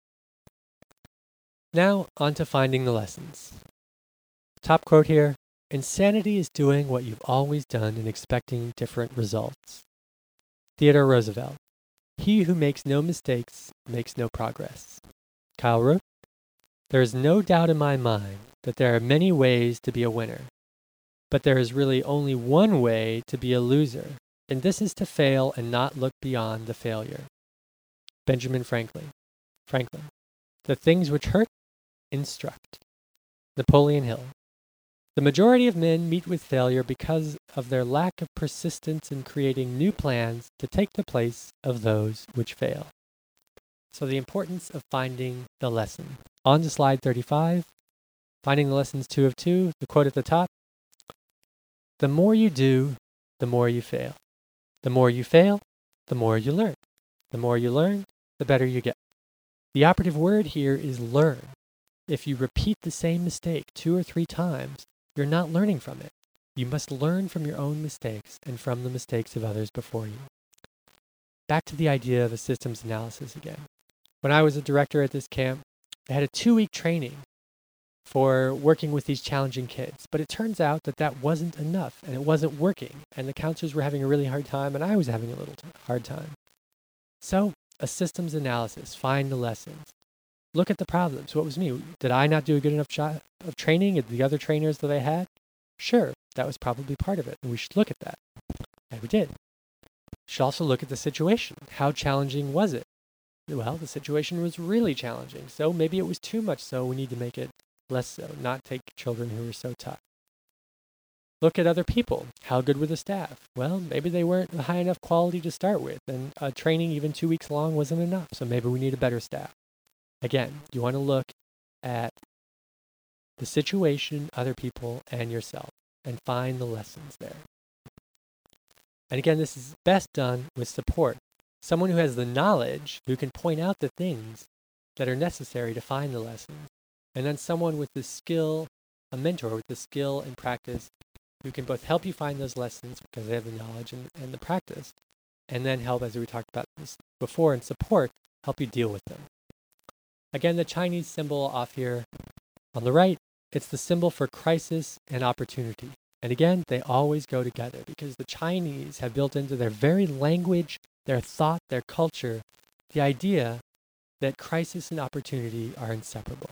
Now, on to finding the lessons. Top quote here, insanity is doing what you've always done and expecting different results. Theodore Roosevelt. He who makes no mistakes makes no progress. Kyle Root. There is no doubt in my mind that there are many ways to be a winner. But there is really only one way to be a loser, and this is to fail and not look beyond the failure. Benjamin Franklin. Franklin. The things which hurt, instruct. Napoleon Hill. The majority of men meet with failure because of their lack of persistence in creating new plans to take the place of those which fail. So the importance of finding the lesson. On to slide thirty-five. Finding the lessons two of two, the quote at the top. The more you do, the more you fail. The more you fail, the more you learn. The more you learn, the better you get. The operative word here is learn. If you repeat the same mistake two or three times, you're not learning from it. You must learn from your own mistakes and from the mistakes of others before you. Back to the idea of a systems analysis again. When I was a director at this camp, I had a two-week training for working with these challenging kids. But it turns out that that wasn't enough, and it wasn't working. And the counselors were having a really hard time, and I was having a little t- hard time. So, a systems analysis, find the lessons. Look at the problems. What was me? Did I not do a good enough job of training? Did the other trainers that I had? Sure, that was probably part of it, and we should look at that. And we did. We should also look at the situation. How challenging was it? Well, the situation was really challenging, so maybe it was too much so we need to make it less so, not take children who were so tough. Look at other people. How good were the staff? Well, maybe they weren't high enough quality to start with, and uh, training even two weeks long wasn't enough, so maybe we need a better staff. Again, you want to look at the situation, other people, and yourself, and find the lessons there. And again, this is best done with support. Someone who has the knowledge, who can point out the things that are necessary to find the lessons. And then someone with the skill, a mentor with the skill and practice, who can both help you find those lessons because they have the knowledge and, and the practice, and then help, as we talked about this before, and support, help you deal with them. Again, the Chinese symbol off here on the right, it's the symbol for crisis and opportunity. And again, they always go together because the Chinese have built into their very language, their thought, their culture, the idea that crisis and opportunity are inseparable.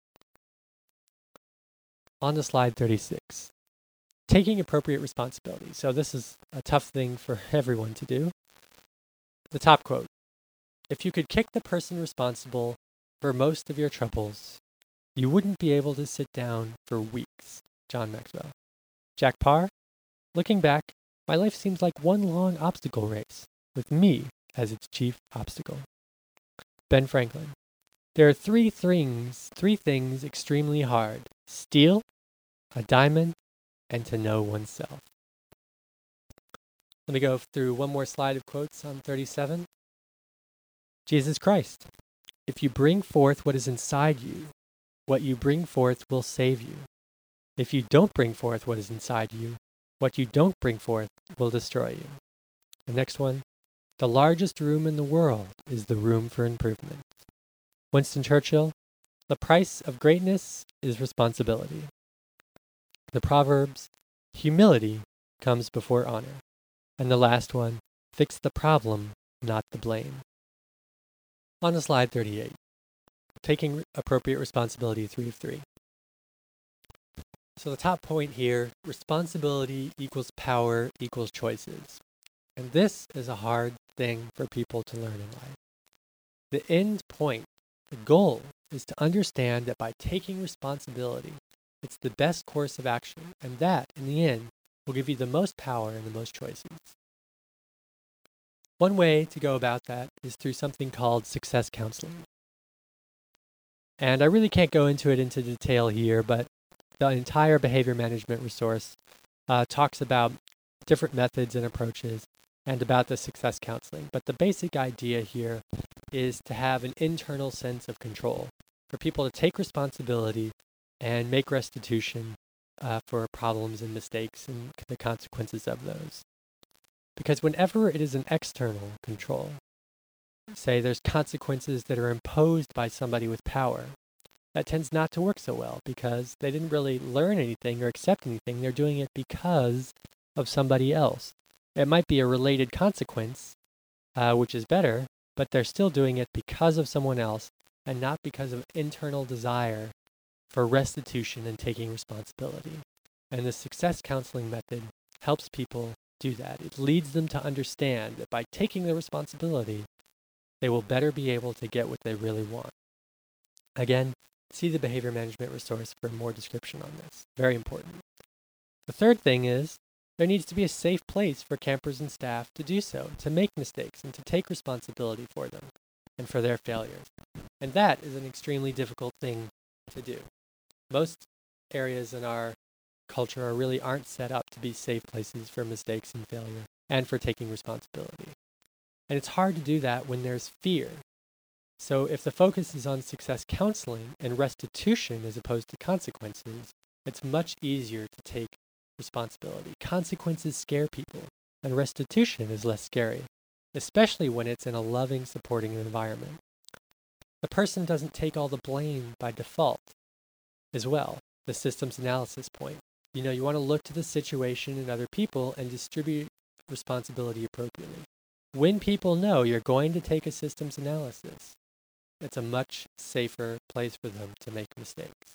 On to slide thirty-six. Taking appropriate responsibility. So this is a tough thing for everyone to do. The top quote: if you could kick the person responsible for most of your troubles, you wouldn't be able to sit down for weeks. John Maxwell. Jack Parr: looking back, my life seems like one long obstacle race, with me as its chief obstacle. Ben Franklin: there are three things, three things extremely hard: steal, a diamond, and to know oneself. Let me go through one more slide of quotes on thirty-seven. Jesus Christ: if you bring forth what is inside you, what you bring forth will save you. If you don't bring forth what is inside you, what you don't bring forth will destroy you. The next one: the largest room in the world is the room for improvement. Winston Churchill: the price of greatness is responsibility. The Proverbs: humility comes before honor. And the last one: fix the problem, not the blame. On to slide thirty-eight. Taking appropriate responsibility, three of three. So the top point here: responsibility equals power equals choices. And this is a hard thing for people to learn in life. The end point, the goal, is to understand that by taking responsibility, it's the best course of action, and that, in the end, will give you the most power and the most choices. One way to go about that is through something called success counseling. And I really can't go into it into detail here, but the entire behavior management resource uh, talks about different methods and approaches and about the success counseling. But the basic idea here is to have an internal sense of control, for people to take responsibility and make restitution uh, for problems and mistakes and the consequences of those. Because whenever it is an external control, say there's consequences that are imposed by somebody with power, that tends not to work so well because they didn't really learn anything or accept anything. They're doing it because of somebody else. It might be a related consequence, uh, which is better, but they're still doing it because of someone else and not because of internal desire for restitution and taking responsibility. And the success counseling method helps people do that. It leads them to understand that by taking the responsibility, they will better be able to get what they really want. Again, see the behavior management resource for more description on this. Very important. The third thing is there needs to be a safe place for campers and staff to do so, to make mistakes and to take responsibility for them and for their failures. And that is an extremely difficult thing to do. Most areas in our culture are really aren't set up to be safe places for mistakes and failure and for taking responsibility. And it's hard to do that when there's fear. So if the focus is on success counseling and restitution as opposed to consequences, it's much easier to take responsibility. Consequences scare people, and restitution is less scary, especially when it's in a loving, supporting environment. The person doesn't take all the blame by default as well, the systems analysis point. You know, you want to look to the situation and other people and distribute responsibility appropriately. When people know you're going to take a systems analysis, it's a much safer place for them to make mistakes.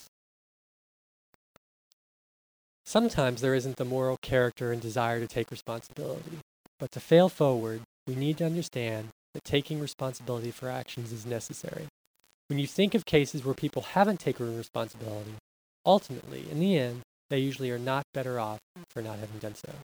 Sometimes there isn't the moral character and desire to take responsibility, but to fail forward, we need to understand that taking responsibility for actions is necessary. When you think of cases where people haven't taken responsibility, ultimately, in the end, they usually are not better off for not having done so.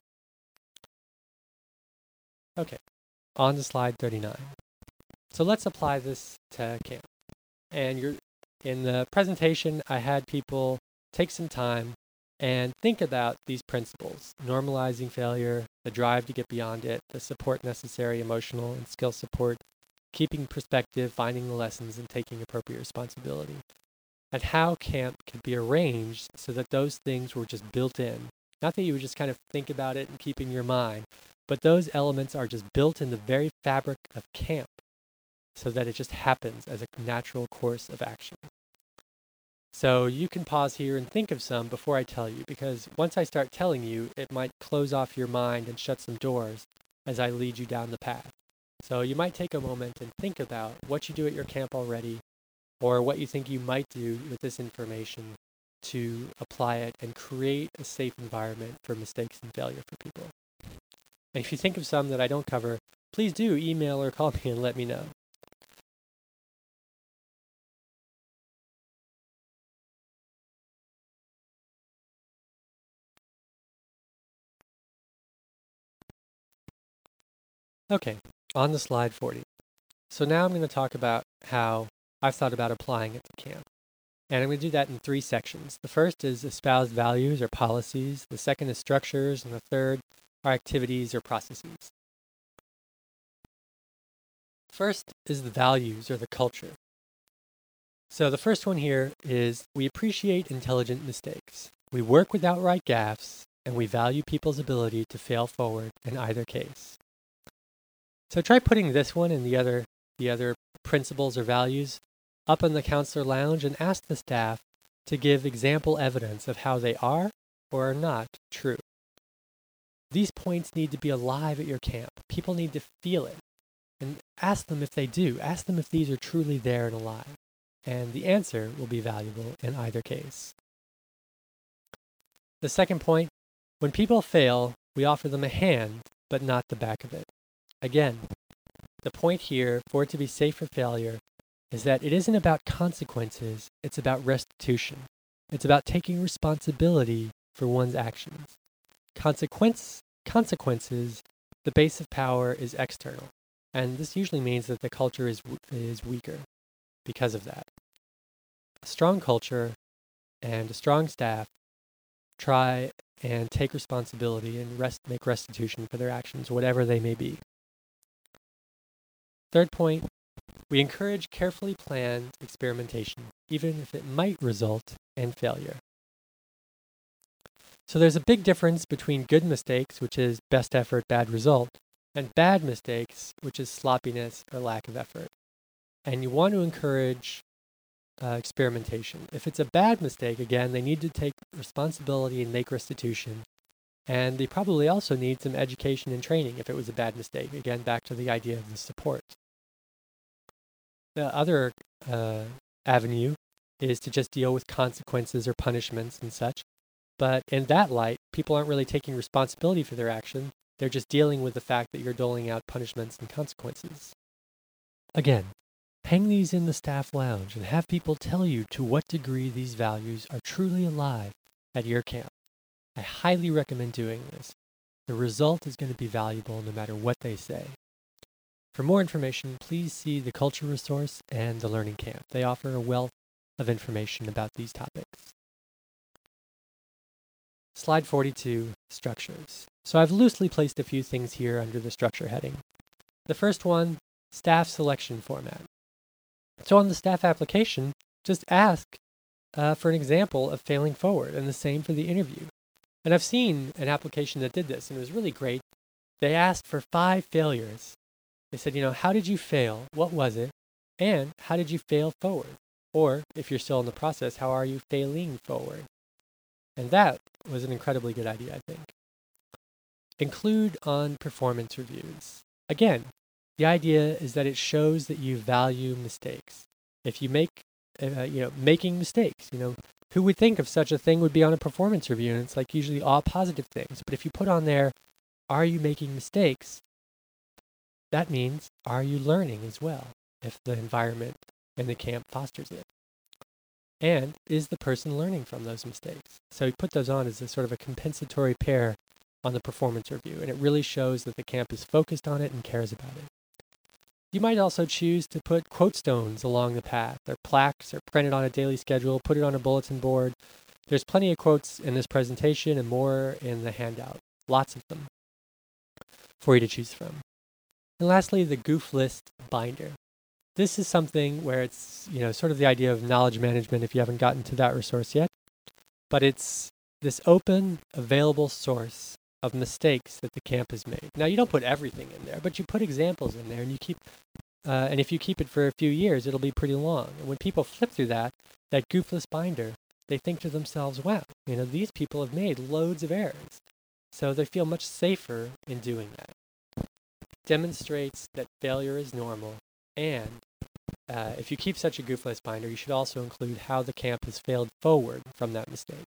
Okay, on to slide thirty-nine. So let's apply this to camp. And you're, in the presentation, I had people take some time and think about these principles: normalizing failure, the drive to get beyond it, the support necessary, emotional and skill support, keeping perspective, finding the lessons, and taking appropriate responsibility. And how camp could be arranged so that those things were just built in. Not that you would just kind of think about it and keep in your mind, but those elements are just built in the very fabric of camp so that it just happens as a natural course of action. So you can pause here and think of some before I tell you, because once I start telling you, it might close off your mind and shut some doors as I lead you down the path. So you might take a moment and think about what you do at your camp already, or what you think you might do with this information to apply it and create a safe environment for mistakes and failure for people. And if you think of some that I don't cover, please do email or call me and let me know. Okay, on to slide forty. So now I'm going to talk about how I've thought about applying it to camp. And I'm going to do that in three sections. The first is espoused values or policies. The second is structures. And the third are activities or processes. First is the values or the culture. So the first one here is we appreciate intelligent mistakes. We work with outright gaffes, and we value people's ability to fail forward in either case. So try putting this one and the other the other principles or values up in the counselor lounge and ask the staff to give example evidence of how they are or are not true. These points need to be alive at your camp. People need to feel it. And ask them if they do. Ask them if these are truly there and alive. And the answer will be valuable in either case. The second point, when people fail, we offer them a hand, but not the back of it. Again, the point here, for it to be safe for failure, is that it isn't about consequences, it's about restitution. It's about taking responsibility for one's actions. Consequence, consequences, the base of power is external, and this usually means that the culture is, is weaker because of that. A strong culture and a strong staff try and take responsibility and rest, make restitution for their actions, whatever they may be. Third point, we encourage carefully planned experimentation, even if it might result in failure. So there's a big difference between good mistakes, which is best effort, bad result, and bad mistakes, which is sloppiness or lack of effort. And you want to encourage uh, experimentation. If it's a bad mistake, again, they need to take responsibility and make restitution. And they probably also need some education and training if it was a bad mistake. Again, back to the idea of the support. The other uh, avenue is to just deal with consequences or punishments and such. But in that light, people aren't really taking responsibility for their action. They're just dealing with the fact that you're doling out punishments and consequences. Again, hang these in the staff lounge and have people tell you to what degree these values are truly alive at your camp. I highly recommend doing this. The result is going to be valuable no matter what they say. For more information, please see the Culture Resource and the Learning Camp. They offer a wealth of information about these topics. Slide forty-two, structures. So I've loosely placed a few things here under the structure heading. The first one, staff selection format. So on the staff application, just ask uh, for an example of failing forward, and the same for the interview. And I've seen an application that did this, and it was really great. They asked for five failures. They said, you know, how did you fail? What was it? And how did you fail forward? Or if you're still in the process, how are you failing forward? And that was an incredibly good idea, I think. Include on performance reviews. Again, the idea is that it shows that you value mistakes. If you make, uh, you know, making mistakes, you know, who would think of such a thing would be on a performance review? And it's like usually all positive things. But if you put on there, are you making mistakes? That means, are you learning as well, if the environment and the camp fosters it? And is the person learning from those mistakes? So you put those on as a sort of a compensatory pair on the performance review, and it really shows that the camp is focused on it and cares about it. You might also choose to put quote stones along the path, or plaques, or print it on a daily schedule, put it on a bulletin board. There's plenty of quotes in this presentation and more in the handout, lots of them for you to choose from. And lastly, the Goof List binder. This is something where it's, you know, sort of the idea of knowledge management if you haven't gotten to that resource yet, but it's this open, available source of mistakes that the camp has made. Now, you don't put everything in there, but you put examples in there, and you keep, uh, and if you keep it for a few years, it'll be pretty long. And when people flip through that, that Goof List binder, they think to themselves, wow, you know, these people have made loads of errors. So they feel much safer in doing that. Demonstrates that failure is normal, and uh, if you keep such a Goof List binder, you should also include how the camp has failed forward from that mistake.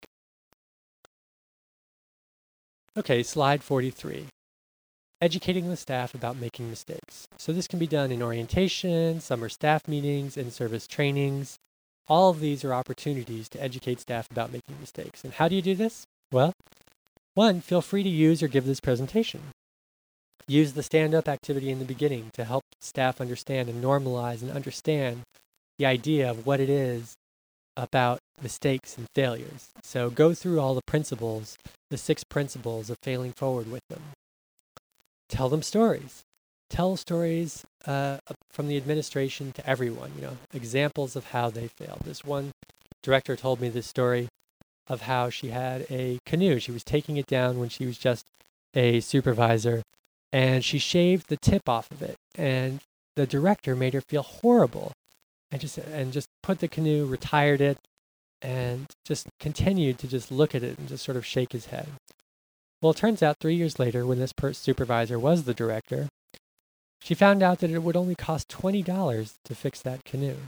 Okay, slide forty-three. Educating the staff about making mistakes. So this can be done in orientation, summer staff meetings, in-service trainings. All of these are opportunities to educate staff about making mistakes. And how do you do this? Well, one, feel free to use or give this presentation. Use the stand-up activity in the beginning to help staff understand and normalize and understand the idea of what it is about mistakes and failures. So go through all the principles, the six principles of failing forward with them. Tell them stories. Tell stories uh, from the administration to everyone, you know, examples of how they failed. This one director told me this story of how she had a canoe. She was taking it down when she was just a supervisor, and she shaved the tip off of it. And the director made her feel horrible and just and just put the canoe, retired it, and just continued to just look at it and just sort of shake his head. Well, it turns out three years later, when this per- supervisor was the director, she found out that it would only cost twenty dollars to fix that canoe.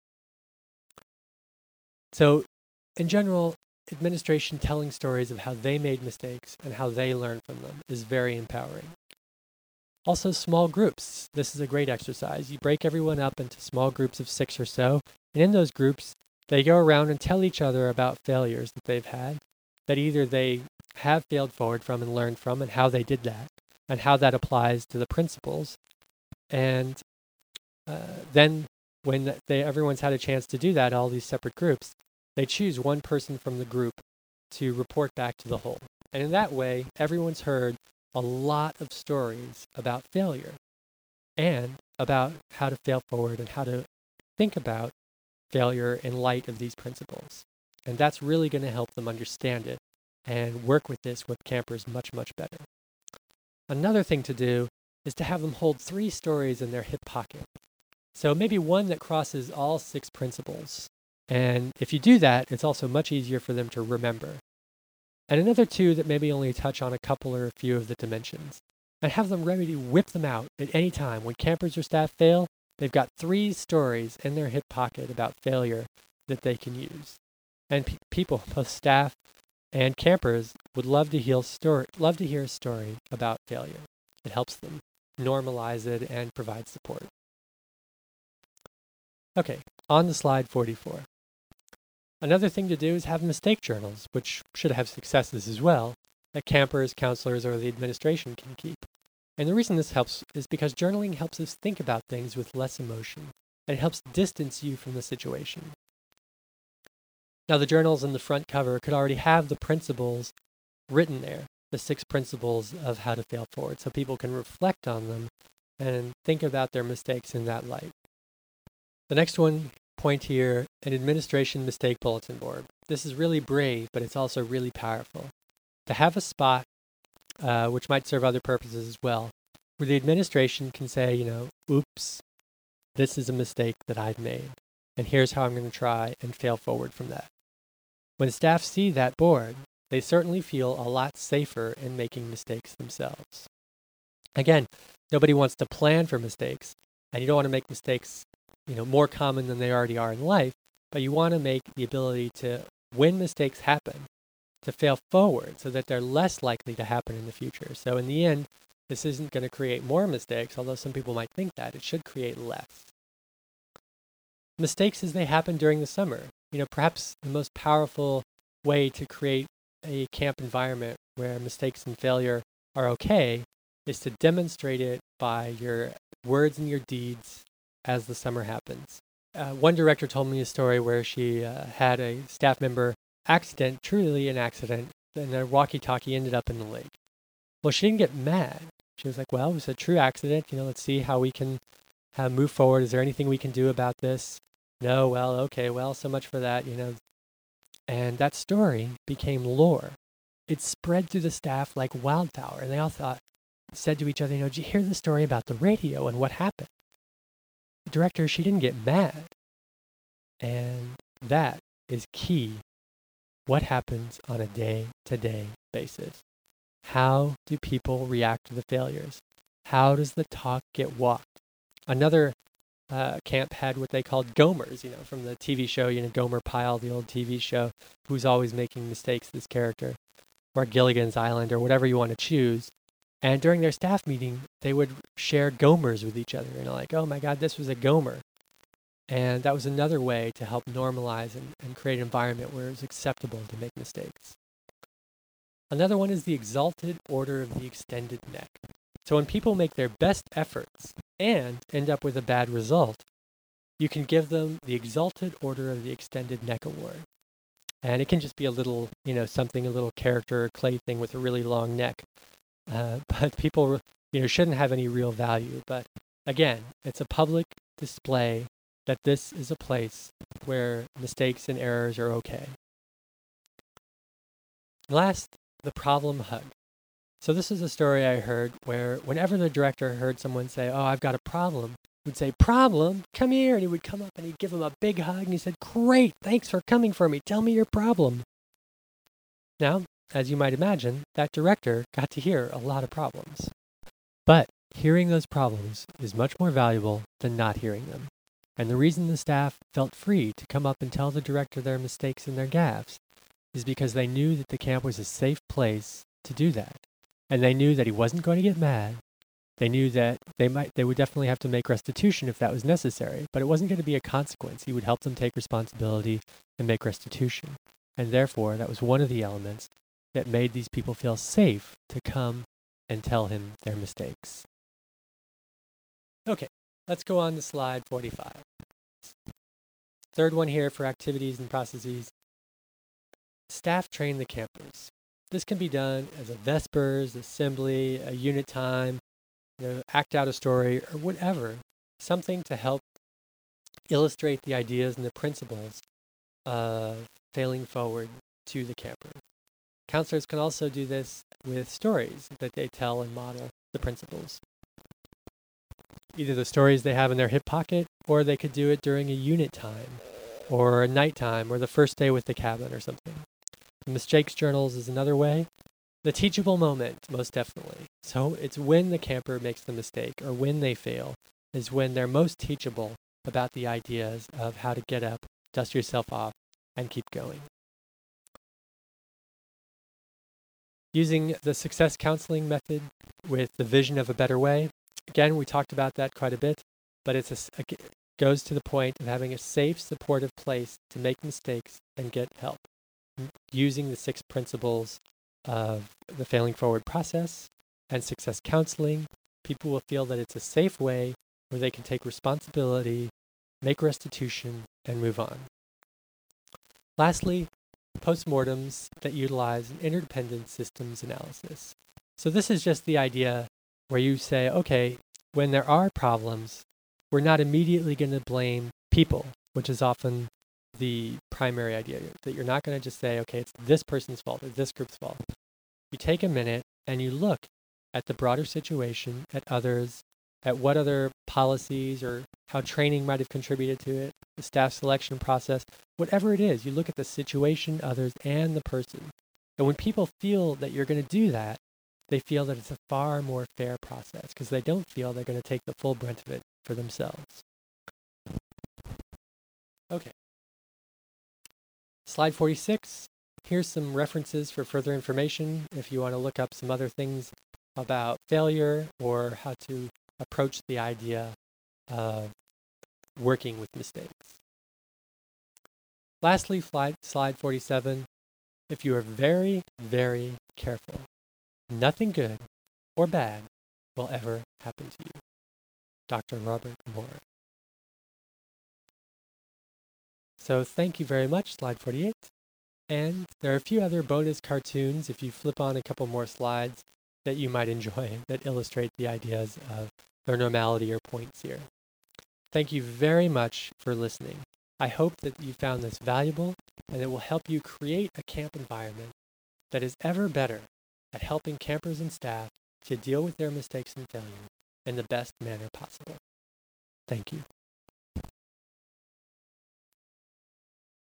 So, in general, administration telling stories of how they made mistakes and how they learned from them is very empowering. Also, small groups. This is a great exercise. You break everyone up into small groups of six or so, and in those groups, they go around and tell each other about failures that they've had, that either they have failed forward from and learned from, and how they did that, and how that applies to the principles. And uh, then when they everyone's had a chance to do that, all these separate groups, they choose one person from the group to report back to the whole. And in that way, everyone's heard a lot of stories about failure and about how to fail forward and how to think about failure in light of these principles. And that's really going to help them understand it and work with this with campers much, much better. Another thing to do is to have them hold three stories in their hip pocket. So maybe one that crosses all six principles. And if you do that, it's also much easier for them to remember. And another two that maybe only touch on a couple or a few of the dimensions. And have them ready to whip them out at any time. When campers or staff fail, they've got three stories in their hip pocket about failure that they can use. And pe- people, both staff and campers, would love to hear story, love to hear a story about failure. It helps them normalize it and provide support. Okay, on to slide forty-four. Another thing to do is have mistake journals, which should have successes as well, that campers, counselors, or the administration can keep. And the reason this helps is because journaling helps us think about things with less emotion, and it helps distance you from the situation. Now, the journals in the front cover could already have the principles written there, the six principles of how to fail forward, so people can reflect on them and think about their mistakes in that light. The next one point here, an administration mistake bulletin board. This is really brave, but it's also really powerful. To have a spot, uh, which might serve other purposes as well, where the administration can say, you know, oops, this is a mistake that I've made, and here's how I'm going to try and fail forward from that. When staff see that board, they certainly feel a lot safer in making mistakes themselves. Again, nobody wants to plan for mistakes, and you don't want to make mistakes, you know, more common than they already are in life, but you want to make the ability to, when mistakes happen, to fail forward so that they're less likely to happen in the future. So in the end, this isn't going to create more mistakes, although some people might think that. It should create less. Mistakes as they happen during the summer. You know, perhaps the most powerful way to create a camp environment where mistakes and failure are okay is to demonstrate it by your words and your deeds as the summer happens. Uh, one director told me a story where she uh, had a staff member accident, truly an accident, and their walkie-talkie ended up in the lake. Well, she didn't get mad. She was like, well, it was a true accident. You know, let's see how we can uh, move forward. Is there anything we can do about this? No, well, okay, well, so much for that, you know. And that story became lore. It spread through the staff like wildfire, and they all thought, said to each other, you know, did you hear the story about the radio and what happened? The director, she didn't get mad. And that is key. What happens on a day-to-day basis? How do people react to the failures? How does the talk get walked? Another uh, camp had what they called Gomers, you know, from the T V show, you know, Gomer Pyle, the old T V show, who's always making mistakes, this character, or Gilligan's Island, or whatever you want to choose. And during their staff meeting, they would share Gomers with each other, you know, like, oh my God, this was a Gomer. And that was another way to help normalize and, and create an environment where it was acceptable to make mistakes. Another one is the exalted order of the extended neck. So when people make their best efforts and end up with a bad result, you can give them the exalted order of the extended neck award. And it can just be a little, you know, something, a little character or clay thing with a really long neck. Uh, but people, you know, shouldn't have any real value. But again, it's a public display that this is a place where mistakes and errors are okay. Last, the problem hug. So this is a story I heard where whenever the director heard someone say, oh, I've got a problem, he would say, problem? Come here. And he would come up and he'd give him a big hug. And he said, great, thanks for coming for me. Tell me your problem. Now, as you might imagine, that director got to hear a lot of problems. But hearing those problems is much more valuable than not hearing them. And the reason the staff felt free to come up and tell the director their mistakes and their gaffes is because they knew that the camp was a safe place to do that. And they knew that he wasn't going to get mad. They knew that they might, they would definitely have to make restitution if that was necessary, but it wasn't going to be a consequence. He would help them take responsibility and make restitution. And therefore, that was one of the elements that made these people feel safe to come and tell him their mistakes. Okay, let's go on to slide forty-five. Third one here for activities and processes. Staff train the campers. This can be done as a Vespers, assembly, a unit time, you know, act out a story, or whatever. Something to help illustrate the ideas and the principles of failing forward to the campers. Counselors can also do this with stories that they tell and model the principles. Either the stories they have in their hip pocket, or they could do it during a unit time, or a nighttime, or the first day with the cabin or something. The mistakes journals is another way. The teachable moment, most definitely. So it's when the camper makes the mistake, or when they fail, is when they're most teachable about the ideas of how to get up, dust yourself off, and keep going. Using the success counseling method with the vision of a better way. Again, we talked about that quite a bit, but it's a, it goes to the point of having a safe, supportive place to make mistakes and get help. Using the six principles of the failing forward process and success counseling, people will feel that it's a safe way where they can take responsibility, make restitution, and move on. Lastly, postmortems that utilize an interdependent systems analysis. So this is just the idea where you say, okay, when there are problems, we're not immediately going to blame people, which is often the primary idea, that you're not going to just say, okay, it's this person's fault or this group's fault. You take a minute and you look at the broader situation, at others, at what other policies or how training might have contributed to it, the staff selection process, whatever it is, you look at the situation, others, and the person. And when people feel that you're going to do that, they feel that it's a far more fair process because they don't feel they're going to take the full brunt of it for themselves. Okay. Slide forty-six. Here's some references for further information if you want to look up some other things about failure or how to approach the idea of working with mistakes. Lastly, slide forty-seven. If you are very, very careful, nothing good or bad will ever happen to you. Doctor Robert Moore. So thank you very much, slide forty-eight. And there are a few other bonus cartoons, if you flip on a couple more slides, that you might enjoy that illustrate the ideas of their normality or points here. Thank you very much for listening. I hope that you found this valuable and it will help you create a camp environment that is ever better at helping campers and staff to deal with their mistakes and failures in the best manner possible. Thank you.